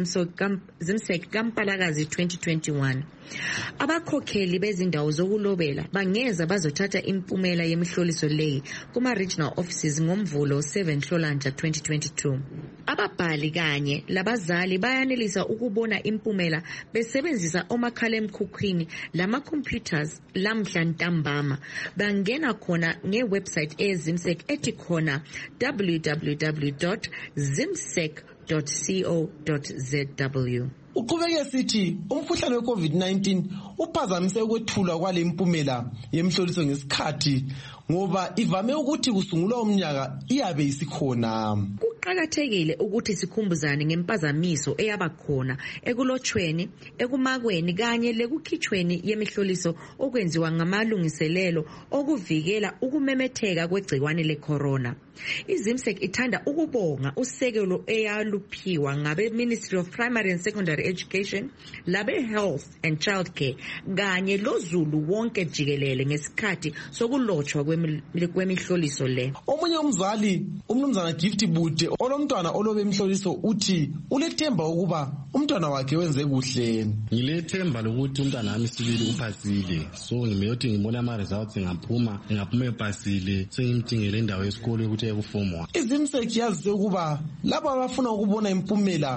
awezimsek kaMpalakazi twenty twenty-one. Abakhokheli bezindawo zokulobela bangeza bazothatha impumela yemihloliso leyi kuma-regional offices ngomvulo seven Nhlolanja twenty twenty-two. Ababhali kanye labazali bayanelisa ukubona impumela besebenzisa omakhalekhukhwini lama-computers lamhla ntambama. Bangena khona ngewebsite eZimsek ethi khona w w w dot zimsek dot co dot z w. Uqhubeke sithi umkhuhlane we-COVID nineteen uphazamise ukwethulwa kwale impumela yemhloliso ngesikhathi ngoba ivame ukuthi kusungulwa umnyaka iyabe isikhona. Kuqakathekile ukuthi sikhumbuzane ngempazamiso eyaba khona ekulotshweni, ekumakweni kanye lekukhitshweni yemihloliso okwenziwa ngamalungiselelo okuvikela ukumemetheka kwegcikwane le-corona. iZimsek ithanda ukubonga usekelo eyaluphiwa ngabe Ministry of Primary and Secondary Education, labe Health and Childcare kanye lozulu wonke jikelele ngesikhathi sokulotshwa kwemihloliso le. Omunye umzali umnumzana Gift Bude olomntwana olobe imhloliso uthi ulethemba ukuba umntwana wakhe wenze kuhle. Ngilethemba lokuthi umntwana wami sibili uphasile, so ngimeyothi ngibona ama results ngaphuma ngaphuma ephasile sengimdingele indawo yesikole ukuthi ekuform one. iZimsek yazise ukuba labo abafuna ukubona impumela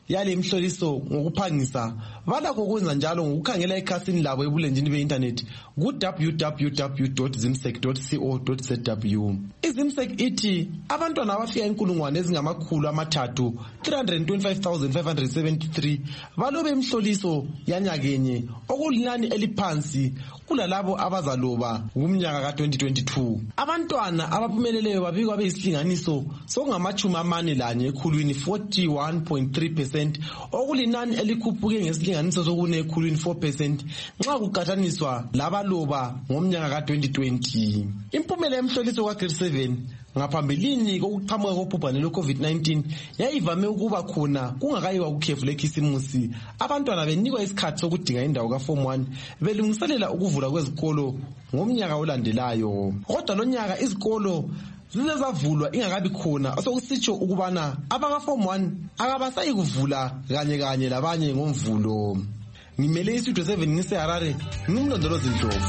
yale mhloliso ngokuphangisa balakho ukwenza njalo ngokukhangela ekhasini labo ebulenjini be-internet ku w w w dot zimsec dot co dot z w. izimsec ithi abantwana abafika inkulungwane ezingamakhulu amathathu three hundred twenty-five thousand five hundred seventy-three balobe imhloliso yanyakenye okulinani eliphansi kulalabo abazaloba kumnyaka ka twenty twenty-two. abantwana abaphumeleleyo babikwa beyisilinganiso sokungamachumi amane lanye ekhulwini forty-one point three percent okulinani elikhuphuke ngesilinganiso sokune ekhulwini four percent nxa kuqathaniswa labaloba ngomnyaka ka twenty twenty. impumela yemhloliso kwa grade seven ngaphambilini kokuqhamuka kobhubhane lwe-covid nineteen yayivame ukuba khona kungakayiwa kukhefu lekhisimusi. abantwana benikwa isikhathi sokudinga indawo ka-form one belungiselela ukuvula kwezikolo ngomnyaka olandelayo. kodwa lo nyaka izikolo zize zavulwa ingakabi khona osokusitsho ukubana abaka-form one akabasayi kuvula kanye kanye labanye ngomvulo. ngimele istudio seven ngiseharare, ngimlondolozi Ndlovu.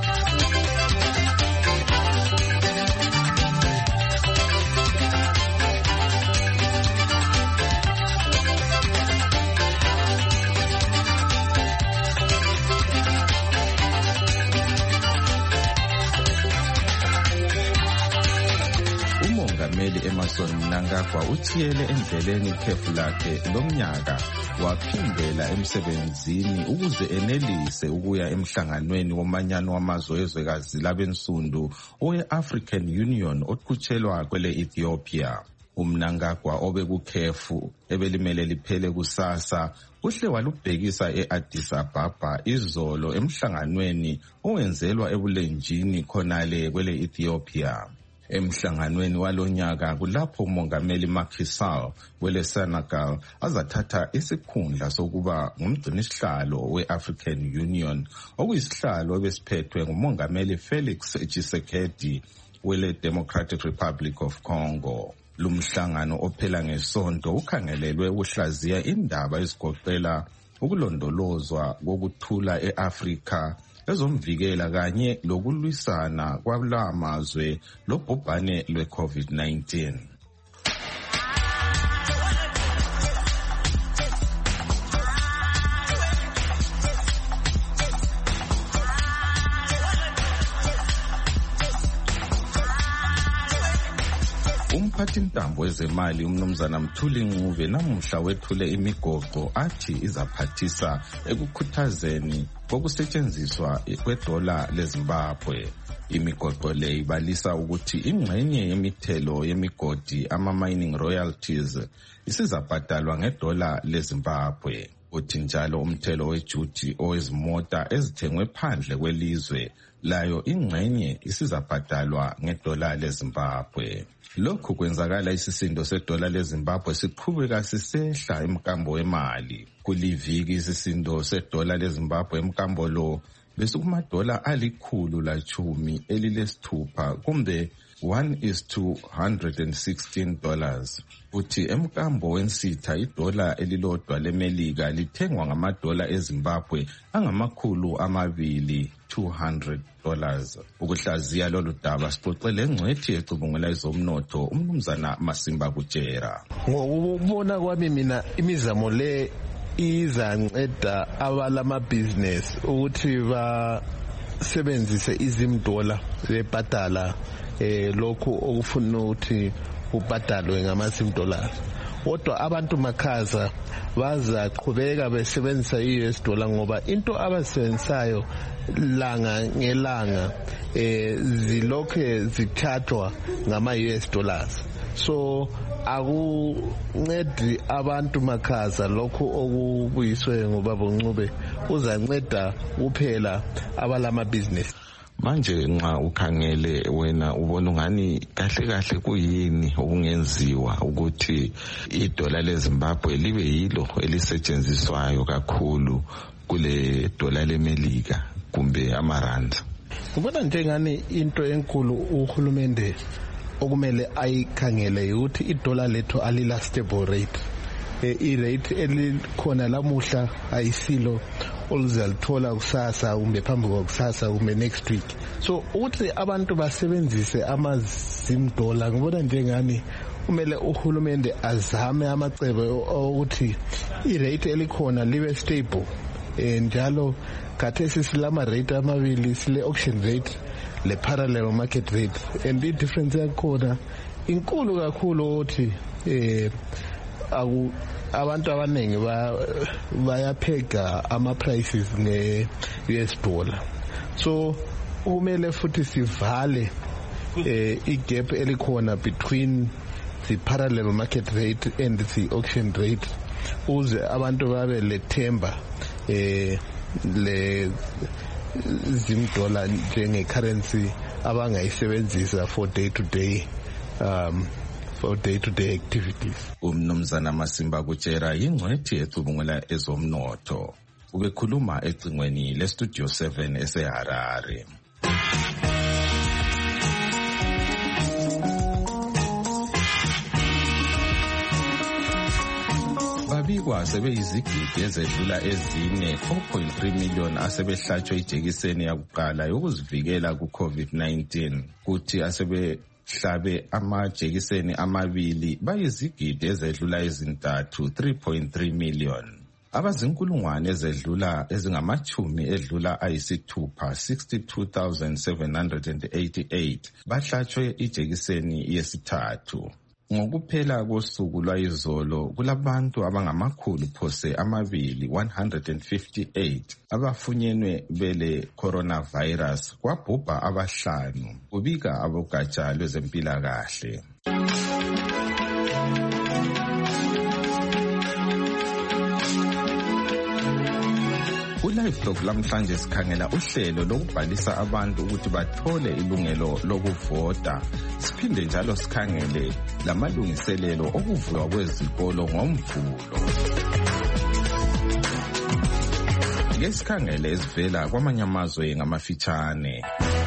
uMongameli Emmerson Mnangagwa uthiyele endleleni ikhefu lakhe lomnyaka waphindela emsebenzini ukuze enelise ukuya emhlanganweni womanyano wamazwe ezwekazi labensundu owe-African Union oqhutshelwa kwele Ethiopia. uMnangagwa obekukhefu ebelimele liphele kusasa uhle walubhekisa e-Addis Ababa izolo emhlanganweni owenzelwa ebulenjini khonale kwele Ethiopia. Emhlanganweni walonyaka kulapho uMongameli Macky Sall wele Senegal azathatha isikhundla sokuba ngumgcinisihlalo we-African Union okuyisihlalo ebesiphethwe nguMongameli Felix Tshisekedi wele Democratic Republic of Congo. Lumhlangano ophela ngesonto ukhangelelwe ukuhlaziya indaba ezigoqela ukulondolozwa kokuthula e-Afrika ezomvikela kanye lokulwisana kwalamazwe lobhubhane lwe-covid nineteen. umphathintambo wezemali umnumzana Mthuli Ncube namuhla wethule imigoqo athi izaphathisa ekukhuthazeni kokusetshenziswa kwedola leZimbabwe. imigoqo le ibalisa ukuthi ingxenye yemithelo yemigodi ama-mining royalties isizabhadalwa ngedola leZimbabwe. uthi njalo umthelo wejuti owezimota ezithengwe phandle kwelizwe layo ingxenye isizabhadalwa ngedola leZimbabwe. Lokhu kwenzakala isisindo sedola leZimbabwe siqhubeka sisehla emkambo wemali. Kuliviki isisindo sedola leZimbabwe emkambo lo besikumadola alikhulu lachumi elilesithupha kumbe one is to one hundred sixteen dollars. Uthi emkambo wensitha idola elilodwa lemelika lithengwa ngamadola eZimbabwe angamakhulu amabili two hundred dollars. Ukuhlaziya lolu daba sixoxele engcwethi ecubungula ezomnotho umnumzana Masimba Kutshera. Ngokubona kwami mina imizamo le izanceda abalama business ukuthi basebenzise izimdola lebhadala eh lokho okufuna ukuthi ubhadalwe ngama-sim dollars. Kodwa abantu makhaza bazaqhubeka besebenzisa i-U S dollar ngoba into abasebenzisayo langa ngelanga eh zilokhe zithathwa ngama-U S dollars. So akuncedi abantu makhaza lokho okubuyiswe ngobaba Ncube uzanceda kuphela abalama business. Manje nxa ukhangele wena ubona ngani kahle kahle kuyini okungenziwa ukuthi idola leZimbabwe libe yilo elisetshenziswayo kakhulu kule dola lemelika kumbe amaranda? Ubona njengani into enkulu uhulumende okumele ayikhangele ukuthi idola lethu alila stable rate. I-rate elikhona lamuhla ayisilo oluzalithola kusasa kumbe phambi kwakusasa kumbe next week. So uthi abantu basebenzise ama-sim dollar ngibona njengani kumele uhulumende azame amacebo okuthi irate elikhona libe stable njalo khathesi silama rate amabili sile auction rate le parallel market rate and the difference yakhona inkulu kakhulu ukuthi eh abantu abaningi bayaphega ama prices ne U S dollar so kumele futhi sivale eh igap elikhona between the parallel market rate and the auction rate uze abantu babe lethemba eh le zimdola njenge currency abangayisebenzisa for day to day um for day to day activities. Umnumzana Masimba Kutshera ingcwethi ecubungula ezomnotho ubekhuluma ecingweni le Studio seven eseHarare. Babikwa sebeyizigidi ezedlula ezine four point three million asebehlatshwe ijekiseni yakuqala yokuzivikela ku COVID nineteen kuthi asebe hlabe amajekiseni amabili bayizigidi ezedlula ezintathu three point three million. Abazinkulungwane ezedlula ezingamachumi edlula ayisithupha sixty-two thousand seven hundred eighty-eight bahlatshwe ijekiseni yesithathu. Ngokuphela kosuku lwayizolo kulabantu abangamakhulu phose amabili one hundred fifty-eight abafunyenwe bele coronavirus kwabhubha abahlanu kubika abogatsha lwezempilakahle. Live Talk lamhlanje sikhangela uhlelo lokubhalisa abantu ukuthi bathole ilungelo lokuvota. Siphinde njalo sikhangele lamalungiselelo okuvulwa kwezikolo ngomvulo. Ke sikhangele ezivela kwamanye amazwe ngamafitshane.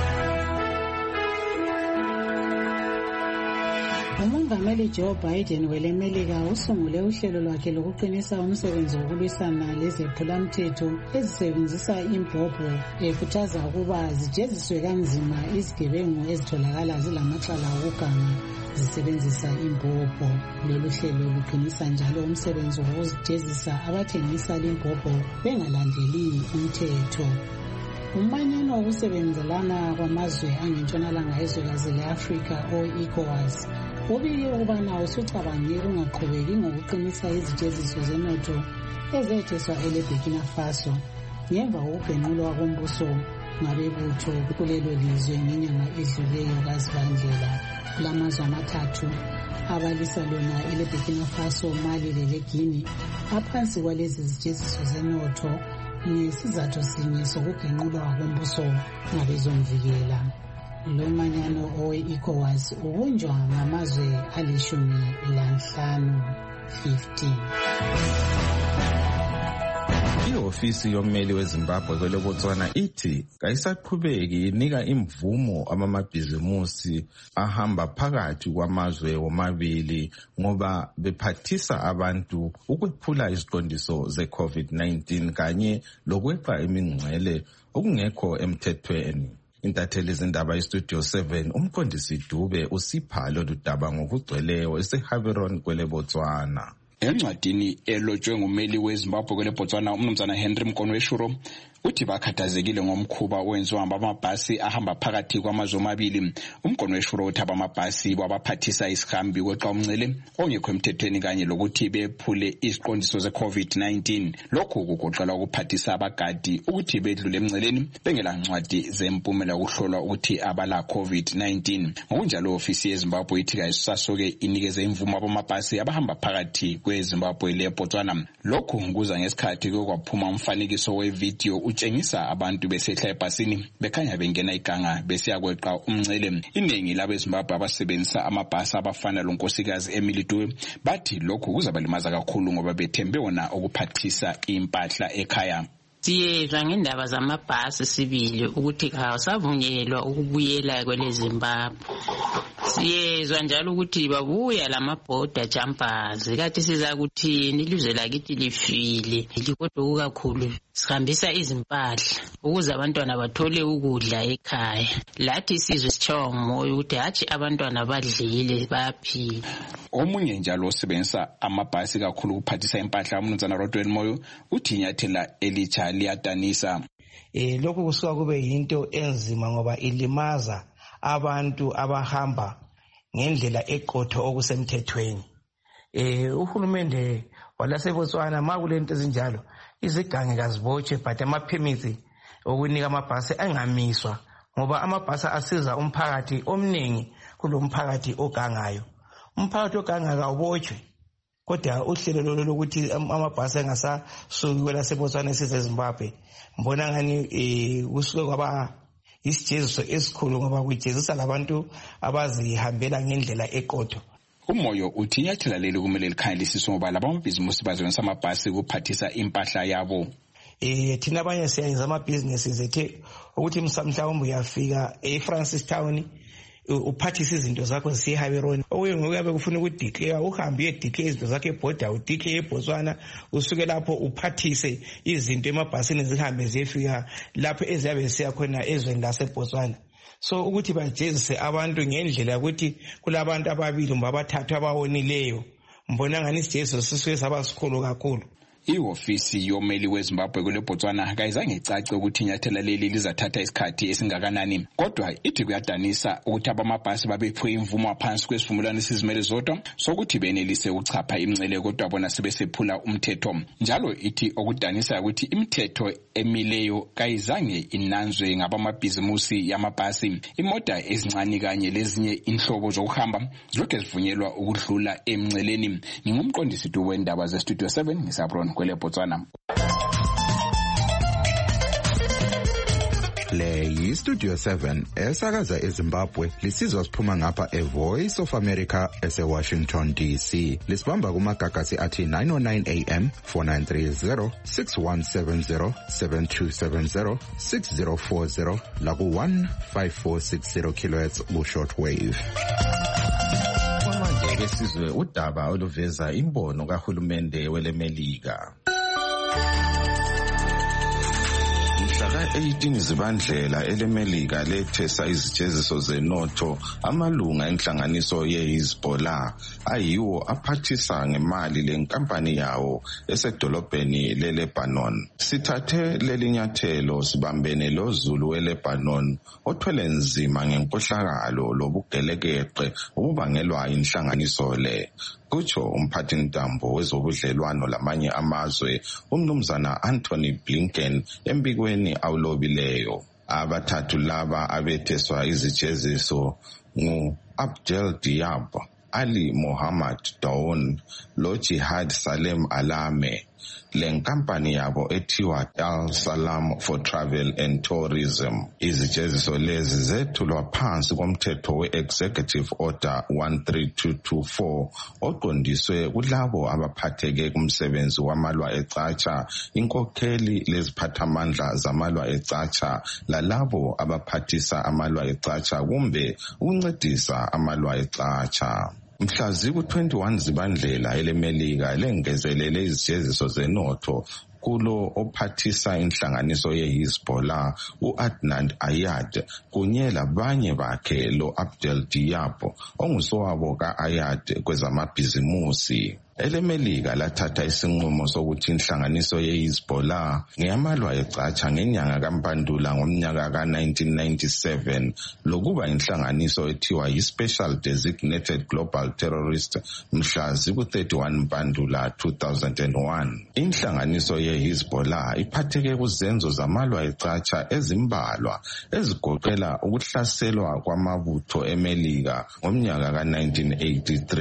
Umongameli Joe Biden welemelika usungule uhlelo lwakhe lokuqinisa umsebenzi wokulwisana lezephulamthetho ezisebenzisa imbhobho ekhuthaza ukuba zijeziswe kanzima izigebengu ezitholakala zilamacala okuganga zisebenzisa imbhobho. Lolu hlelo luqinisa njalo umsebenzi wokuzijezisa abathengisa imbhobho bengalandeli umthetho. Umanyano wokusebenzelana kwamazwe angentshonalanga ezwekazi le-Afrika o-ECOWAS ubike ukubana usucabange kungaqhubeki ngokuqinisa izijeziso zenotho ezetheswa ele-Burkina Faso ngemva kokubhenqulwa kombuso ngabebutho kulelo lizwe ngenyanga edluleyo kaZibandlela. Kulamazwe amathathu abalisa lona ele-Burkina Faso, Mali lele-Guinea aphansi kwalezi zijeziso zenotho ngesizathu sinye sokubhenqulwa kombuso ngabezomvikela. Lo manyano owe-ECOWAS ubunjwa ngamazwe alishumi lanhlanu fifteen. I-ofisi yommeli weZimbabwe kwele Botswana ithi kayisaqhubeki inika imvumo amamabhizimusi ahamba phakathi kwamazwe womabili ngoba bephathisa abantu ukwephula iziqondiso ze-COVID nineteen kanye lokweqa imingcwele okungekho emthethweni. Intatheli zindaba iStudio seven umqondisi Dube usipha lolu daba ngokugcweleyo eseHaveron kwele Botswana. Encwadini elotshwe ngumeli weZimbabwe kwele Botswana umnumzana Henry Mkonweshuro uthi bakhathazekile ngomkhuba owenziwa ngabamabhasi ahamba phakathi kwamazwe amabili. Umkonweshuro uthi abamabhasi babaphathisa isihambi kweqa umncele ongekho emthethweni kanye lokuthi bephule iziqondiso ze-COVID nineteen. Lokhu kugoqela ukuphathisa abagadi ukuthi bedlule emnceleni bengela ncwadi zempumela ukuhlolwa ukuthi abala COVID nineteen. Ngokunjalo ofisi yeZimbabwe ithi kayisasoke inikeze imvumo abamabhasi abahamba phakathi kweZimbabwe leBotswana. Lokhu kuza ngesikhathi kwaphuma umfanekiso wevideo utshengisa abantu besehla ebhasini bekhanya bengena iganga besiya kweqa umncele. Iningi labeZimbabwe abasebenzisa amabhasi abafana lonkosikazi Emily Dube bathi lokhu kuzabalimaza kakhulu ngoba bethembe wona ukuphathisa impahla ekhaya. Siyezwa ngendaba zamabhasi sibili ukuthi kawasavunyelwa ukubuyela kwele Zimbabwe. Siyezwa njalo ukuthi babuya lama-border jumpers kati siza kuthini ilizwe lakithi lifile likodwa kakhulu sihambisa izimpahla ukuze abantwana bathole ukudla ekhaya lathi sizwe sitshawa ngumoya ukuthi hatshi abantwana badlile bayaphila. Omunye njalo osebenzisa amabhasi kakhulu ukuphathisa impahla umnumzana Rodwell Moyo uthi inyathela elitsha liyadanisa. Eh lokho kusuka kube yinto enzima ngoba ilimaza abantu abahamba ngendlela eqotho okusemthethweni. Eh uhulumende walaseBotswana makulento ezinjalo izigange kazibotshe but amaphemithi okunika amabhasi angamiswa ngoba amabhasi asiza umphakathi omningi kulomphakathi ogangayo. Umphakathi ogangayo awubotshwe kodwa uhlelo lokuthi amabhasi angasasuki kwelaseBotswana size Zimbabwe mbona ngani eh kusuke kwaba isijeziso esikhulu ngoba kujezisa labantu abazihambela ngendlela eqotho. Umoyo uthi inyathela leli kumele likhangelisiswe ngoba laba amabhizinisi bazonisa amabhasi kuphathisa impahla yabo. Eh thina abanye siyayenza amabhizinisi zethe ukuthi mhlawumbe uyafika eFrancis Town uphathisa izinto zakho zisehighway road okuye ngokuyabe kufuna ukudeclare uhambe uyedeclare izinto zakho eborder udeclare eBotswana usuke lapho uphathise izinto emabhasini zihambe ziyefika lapho eziyabe siya khona ezweni laseBotswana. So ukuthi bajezise abantu ngendlela ukuthi kulabantu ababili mba abathathu abawonileyo mbona ngani isijeziso sisuke sabasikhulu kakhulu. Iofisi yomeli weZimbabwe kule Botswana kayizange icace ukuthi inyathela leli lizathatha isikhathi esingakanani kodwa ithi kuyadanisa ukuthi abamabhasi babephiwe imvumo phansi kwesivumelwano sizimele zodwa sokuthi benelise ukuchapha imncele kodwa bona sebesephula umthetho. Njalo ithi okudanisa ukuthi imithetho emileyo kayizange inanzwe ngabamabhizimusi yamabhasi. Imota ezincane kanye lezinye inhlobo zokuhamba zonke zivunyelwa ukudlula emnceleni. Ngingumqondisi wendaba ze Studio seven ngisabron kwele Botswana. Le yi Studio seven esakaza eZimbabwe lisizwa siphuma ngapha e Voice of America ese Washington D C. Lisibamba kumagagasi athi nine oh nine A M, four nine three zero, six one seven zero, seven two seven zero, six zero four zero la ku one five four six zero kilohertz ku shortwave. Manje sizwe udaba oluveza imbono kahulumende welemelika. Mhlaka eighteen Zibandlela elemelika lethesa izijeziso zenotho amalunga enhlanganiso yeHezbollah ayiwo aphathisa ngemali lenkampani yawo esedolobheni leLebanon. Sithathe lelinyathelo sibambene loZulu weLebanon othwele nzima ngenkohlakalo lobugelekeqe obubangelwa inhlanganiso le. Kutsho umphathintambo wezobudlelwano lamanye amazwe umnumzana Anthony Blinken embikweni awulobileyo. Abathathu laba abetheswa izijeziso ngu Abdel Diab, Ali Mohammed Daoun lo Jihad Salem Alame. Lenkampani yabo ethiwa Al Salam for Travel and Tourism. Izijeziso lezi zethulwa phansi komthetho we-Executive Order one three two two four oqondiswe kulabo abaphatheke kumsebenzi wamalwa ecatsha, inkokheli leziphathamandla zamalwa ecatsha lalabo abaphathisa amalwa ecatsha kumbe ukuncedisa amalwa ecatsha. Mhla ziku twenty-one Zibandlela elemelika lengezelele izijeziso zenotho kulo ophathisa inhlanganiso yeHezbollah uAdnan Ayad kunye labanye bakhe lo Abdel Diab ongusowabo kaAyad kwezamabhizimusi. Elemelika lathatha isinqumo sokuthi inhlanganiso yeHezbollah ngeyamalwa ecatsha ngenyanga kaMpandula ngomnyaka ka nineteen ninety-seven lokuba inhlanganiso ethiwa yi-Special Designated Global Terrorist mhla ziku thirty-one Mpandula two thousand one. Inhlanganiso yeHezbollah iphatheke kuzenzo zamalwa ecatsha ezimbalwa ezigoqela ukuhlaselwa kwamabutho eMelika ngomnyaka ka nineteen eighty-three.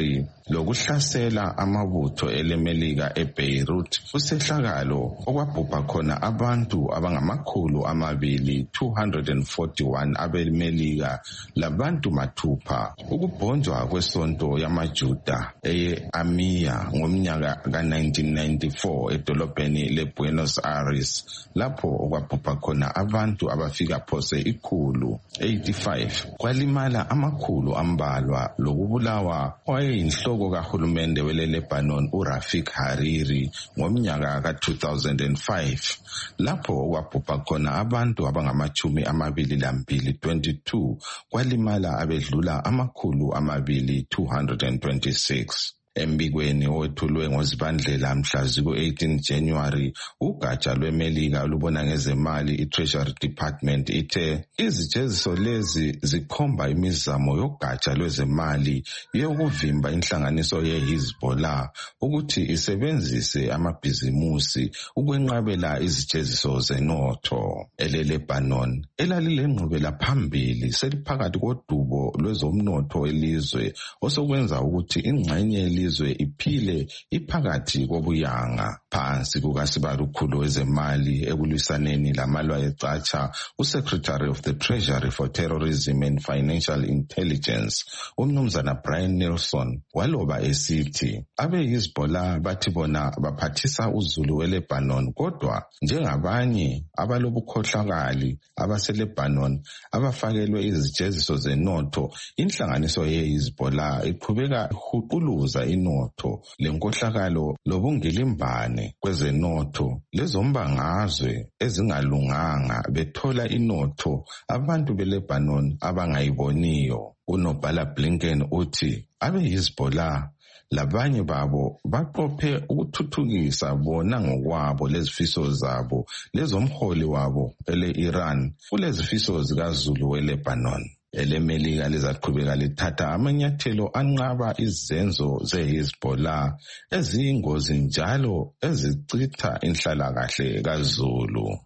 lokuhlasela amabutho elemelika eBeirut kusehlakalo okwabhubha khona abantu abangamakhulu amabili two hundred forty-one abemelika labantu mathupha. Ukubhonjwa kwesonto yamaJuda eye Amiya ngomnyaka ka nineteen ninety-four edolobheni leBuenos Aires lapho okwabhubha khona abantu abafika phose ikhulu eighty-five, kwalimala amakhulu ambalwa lokubulawa wayeyinhloko kahulumende weleLebanon uRafik Hariri ngomnyaka ka two thousand five lapho okwabhubha khona abantu abangamachumi amabili lambili twenty-two, kwalimala abedlula amakhulu amabili two hundred twenty-six. Embikweni owethulwe ngoZibandlela mhla ziku-eighteen January, ugatsha lwemelika olubona ngezemali i-Treasury Department ithe izijeziso lezi zikhomba imizamo yogatsha lwezemali yokuvimba inhlanganiso ye-Hezbollah ukuthi isebenzise amabhizimusi ukwenqabela izijeziso zenotho. EleLebanon elalilengqubela phambili seliphakathi kodubo lwezomnotho elizwe osokwenza ukuthi ingxenye elizwe iphile iphakathi kobuyanga. Phansi kukasibalukhulu wezemali ekulwisaneni lamalwa ecatsha uSecretary of the Treasury for Terrorism and Financial Intelligence uMnumzana Brian Nelson waloba esithi abe-Hezbollah bathi bona baphathisa uzulu weLebanon kodwa njengabanye abalobukhohlakali abase-Lebanon abafakelwe izijeziso zenotho, inhlanganiso ye-Hezbollah iqhubeka ihuquluza inotho lenkohlakalo lobungilimbane kwezenotho lezombangazwe ezingalunganga bethola inotho abantu beLebanon abangayiboniyo. Unobhala Blinken uthi abe-Hezbollah labanye babo baqophe ukuthuthukisa bona ngokwabo lezifiso zabo lezomholi wabo ele-Iran kulezifiso zikaZulu weLebanon. EleMelika lizaqhubeka lithatha amanyathelo anqaba izenzo ze-Hezbollah eziyingozi njalo ezicitha inhlalakahle kaZulu.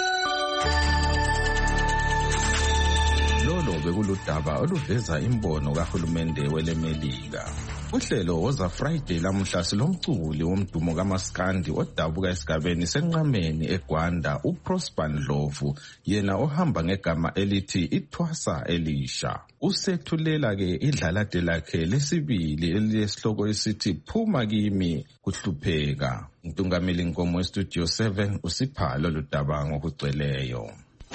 Lolo bekuludaba oluveza imbono kahulumende weleMelika. Uhlelo woza Friday lamuhla silomculi womdumo kaMaskandi odabuka esigabeni senqameni eGwanda uProsper Ndlovu, yena ohamba ngegama elithi Ithwasa Elisha. Usethulela ke idlalade lakhe lesibili elilesihloko esithi Phuma kimi kuhlupheka. Ntungameli Nkomo eStudio seven usipha lolu daba ngokugcweleyo.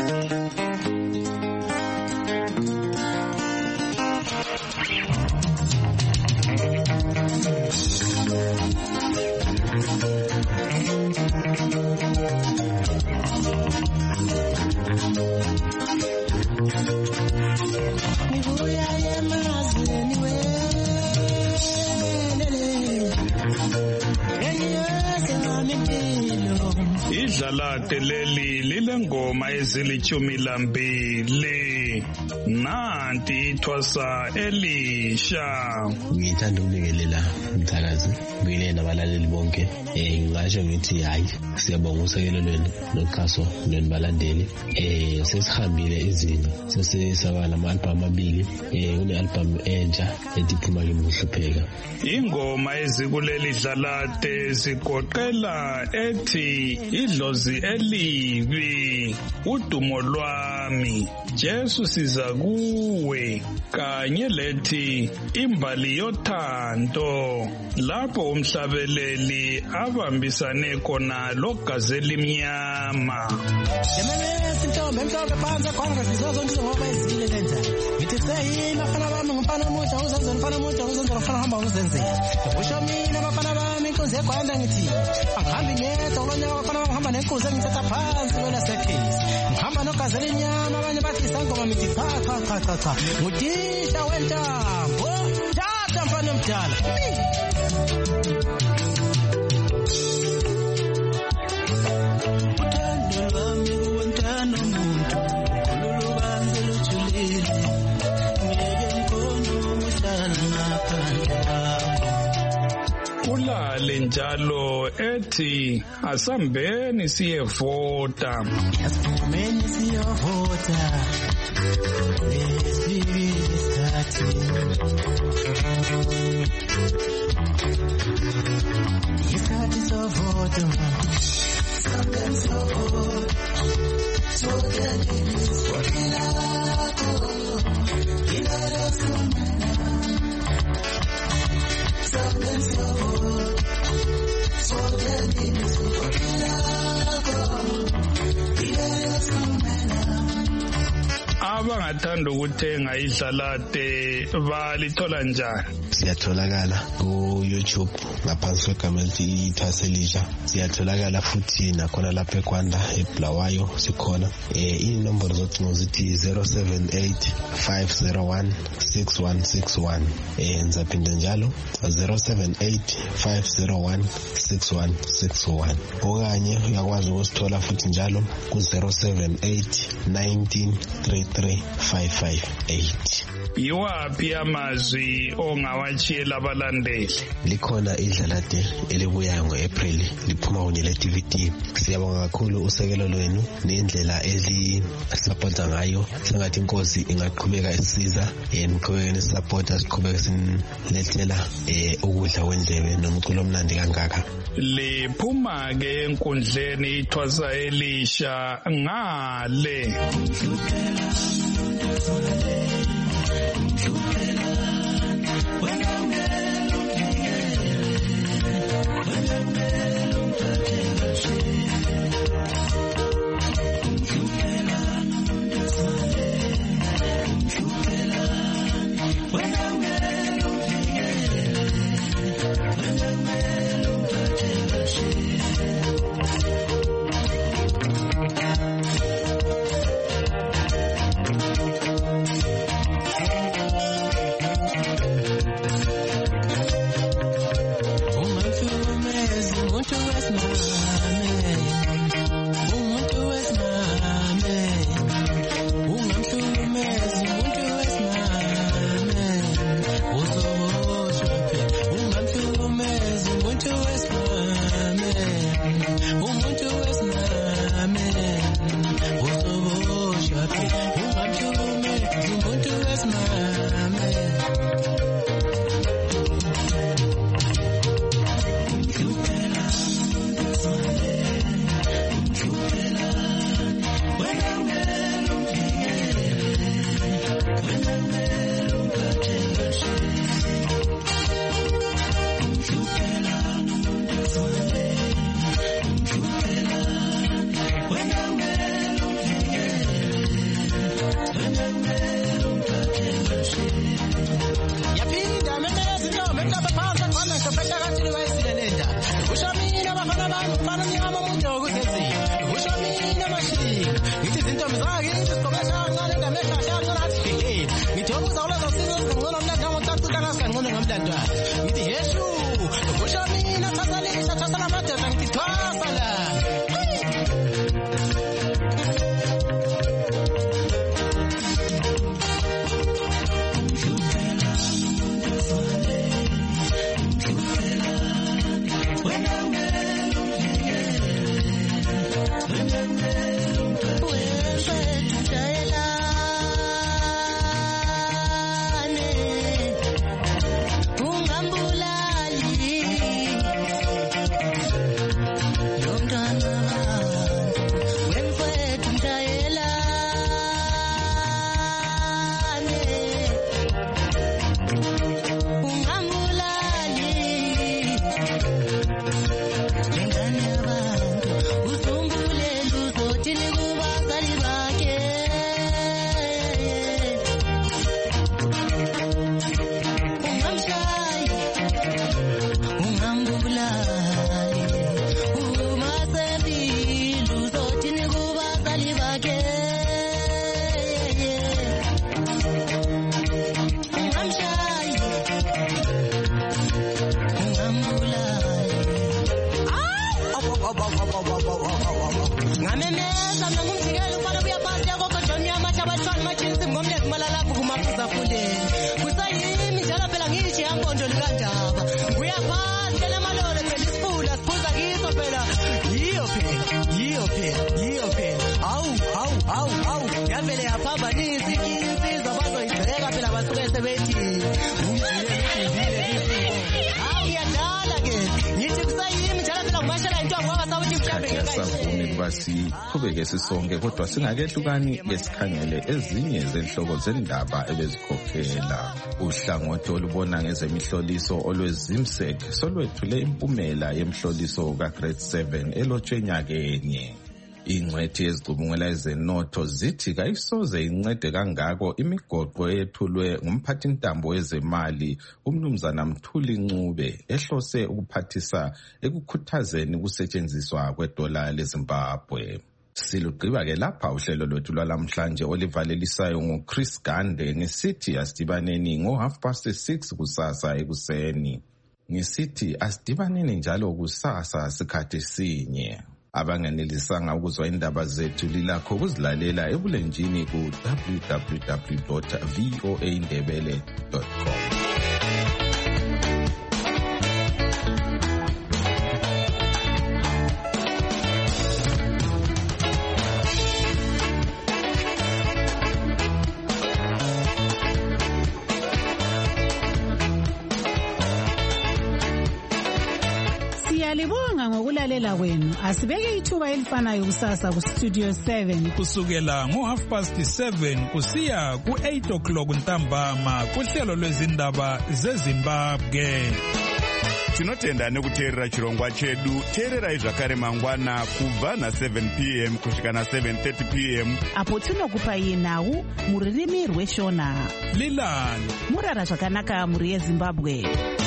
Idlalade leli lilengoma ezilithumi lambili nanti Ithwasa Elisha. Ngithanda ukubingelela umthakazi, ngibingelela nabalaleli bonke. Eh ngisho ngithi hayi siyabonga usekelo lwenu noxhaso lwenu balandeli. Eh sesihambile izinto sesisaba nama-album amabili, eh une album entsha ethi Phuma kimi kuhlupheka. Ingoma ezikuleli dlalade zigoqela ethi Idlozi elibi, udumo lwami, Jesu siza kuwe, kanye lethi imbali yothando, lapho umhlabeleli abambisane khona logazi elimnyama. Mhlawumbe mhlawumbe phansi khona ngizozwa ngoba izile lenza ngithi seyima bafana bami ngumfana omutsha uzenze umfana omutsha uzenze umfana hamba uzenzela usho mina bafana bami inkunzi eGwanda ngithi angihambi ngedwa abanye abafana bahamba nenkunzi engithatha phansi kwela sekhisi ngihamba nogazi elinyama abanye bathi isangoma mithi cha cha cha cha cha ngudisha wentambo tata mfana omdala. Ulale njalo ethi asambeni siyevota. Asambeni siyevota. Let's be starting. Isikhathi sovoto sonke sovoto sonke ngiswakilako ilalo somana sonke sovoto sonke ngiswakilako ilalo somana. Abangathanda ukuthenga idlalate balithola njani? Siyatholakala ku YouTube ngaphansi kwegama elithi Ithwaselisha. Siyatholakala futhi nakhona lapha eKwanda eBulawayo sikhona. Eh inombolo zocingo zithi zero seven eight five zero one six one six one. Eh ngizaphinde njalo zero seven eight five zero one six one six one. Okanye uyakwazi ukusithola futhi njalo ku zero seven eight one nine three three five five eight. Yiwaphi amazwi ongawatshiyela abalandeli? Likhona idlalate elibuya ngo-April liphuma kunye le-D V D. Siyabonga kakhulu usekelo lwenu nendlela eli-supporta ngayo. Sengathi inkosi ingaqhubeka isisiza niqhubeke nisupporta siqhubeke sinilethela ukudla kwendlebe nomculo omnandi kangaka. Liphuma ke enkundleni Ithwaselisha ngale. isikhathi asavumi kuba siqhubeke sisonke, kodwa singakehlukani ngesikhangele ezinye zenhloko zendaba ebezikhokhela. Uhlangothi olubona ngezemihloliso olwezimsek solwethule impumela yemhloliso ka-grade seven elotshwe nyakenye. Ingcwethi ezicubungela ezenotho zithi kayisoze incede kangako imigoqo eyethulwe ngumphathintambo wezemali umnumzana Mthuli Ncube ehlose ukuphathisa ekukhuthazeni ukusetshenziswa kwedola leZimbabwe. Silugqiba-ke lapha uhlelo lwethu lwalamhlanje olivalelisayo nguChris Gande ngesithi asidibaneni ngo-half past six kusasa ekuseni. Ngisithi asidibaneni njalo kusasa sikhathi sinye. Abanganelisanga ukuzwa indaba zethu lilakho ukuzilalela ebulenjini ku w w w dot v o a ndebele dot com. Siyalibonga ngokulalela kwenu. Asibeke ithuba elifanayo kusasa ku Studio seven kusukela ngo half past seven kusiya ku eight o'clock ntambama kuhlelo lwezindaba zeZimbabwe. Tinotenda nekuteerera chirongwa chedu. Teererai zvakare mangwana kubva na seven p m kusvika na seven thirty p m apo tinokupai nhau mururimi rweshona. Lilani murara zvakanaka muri yeZimbabwe.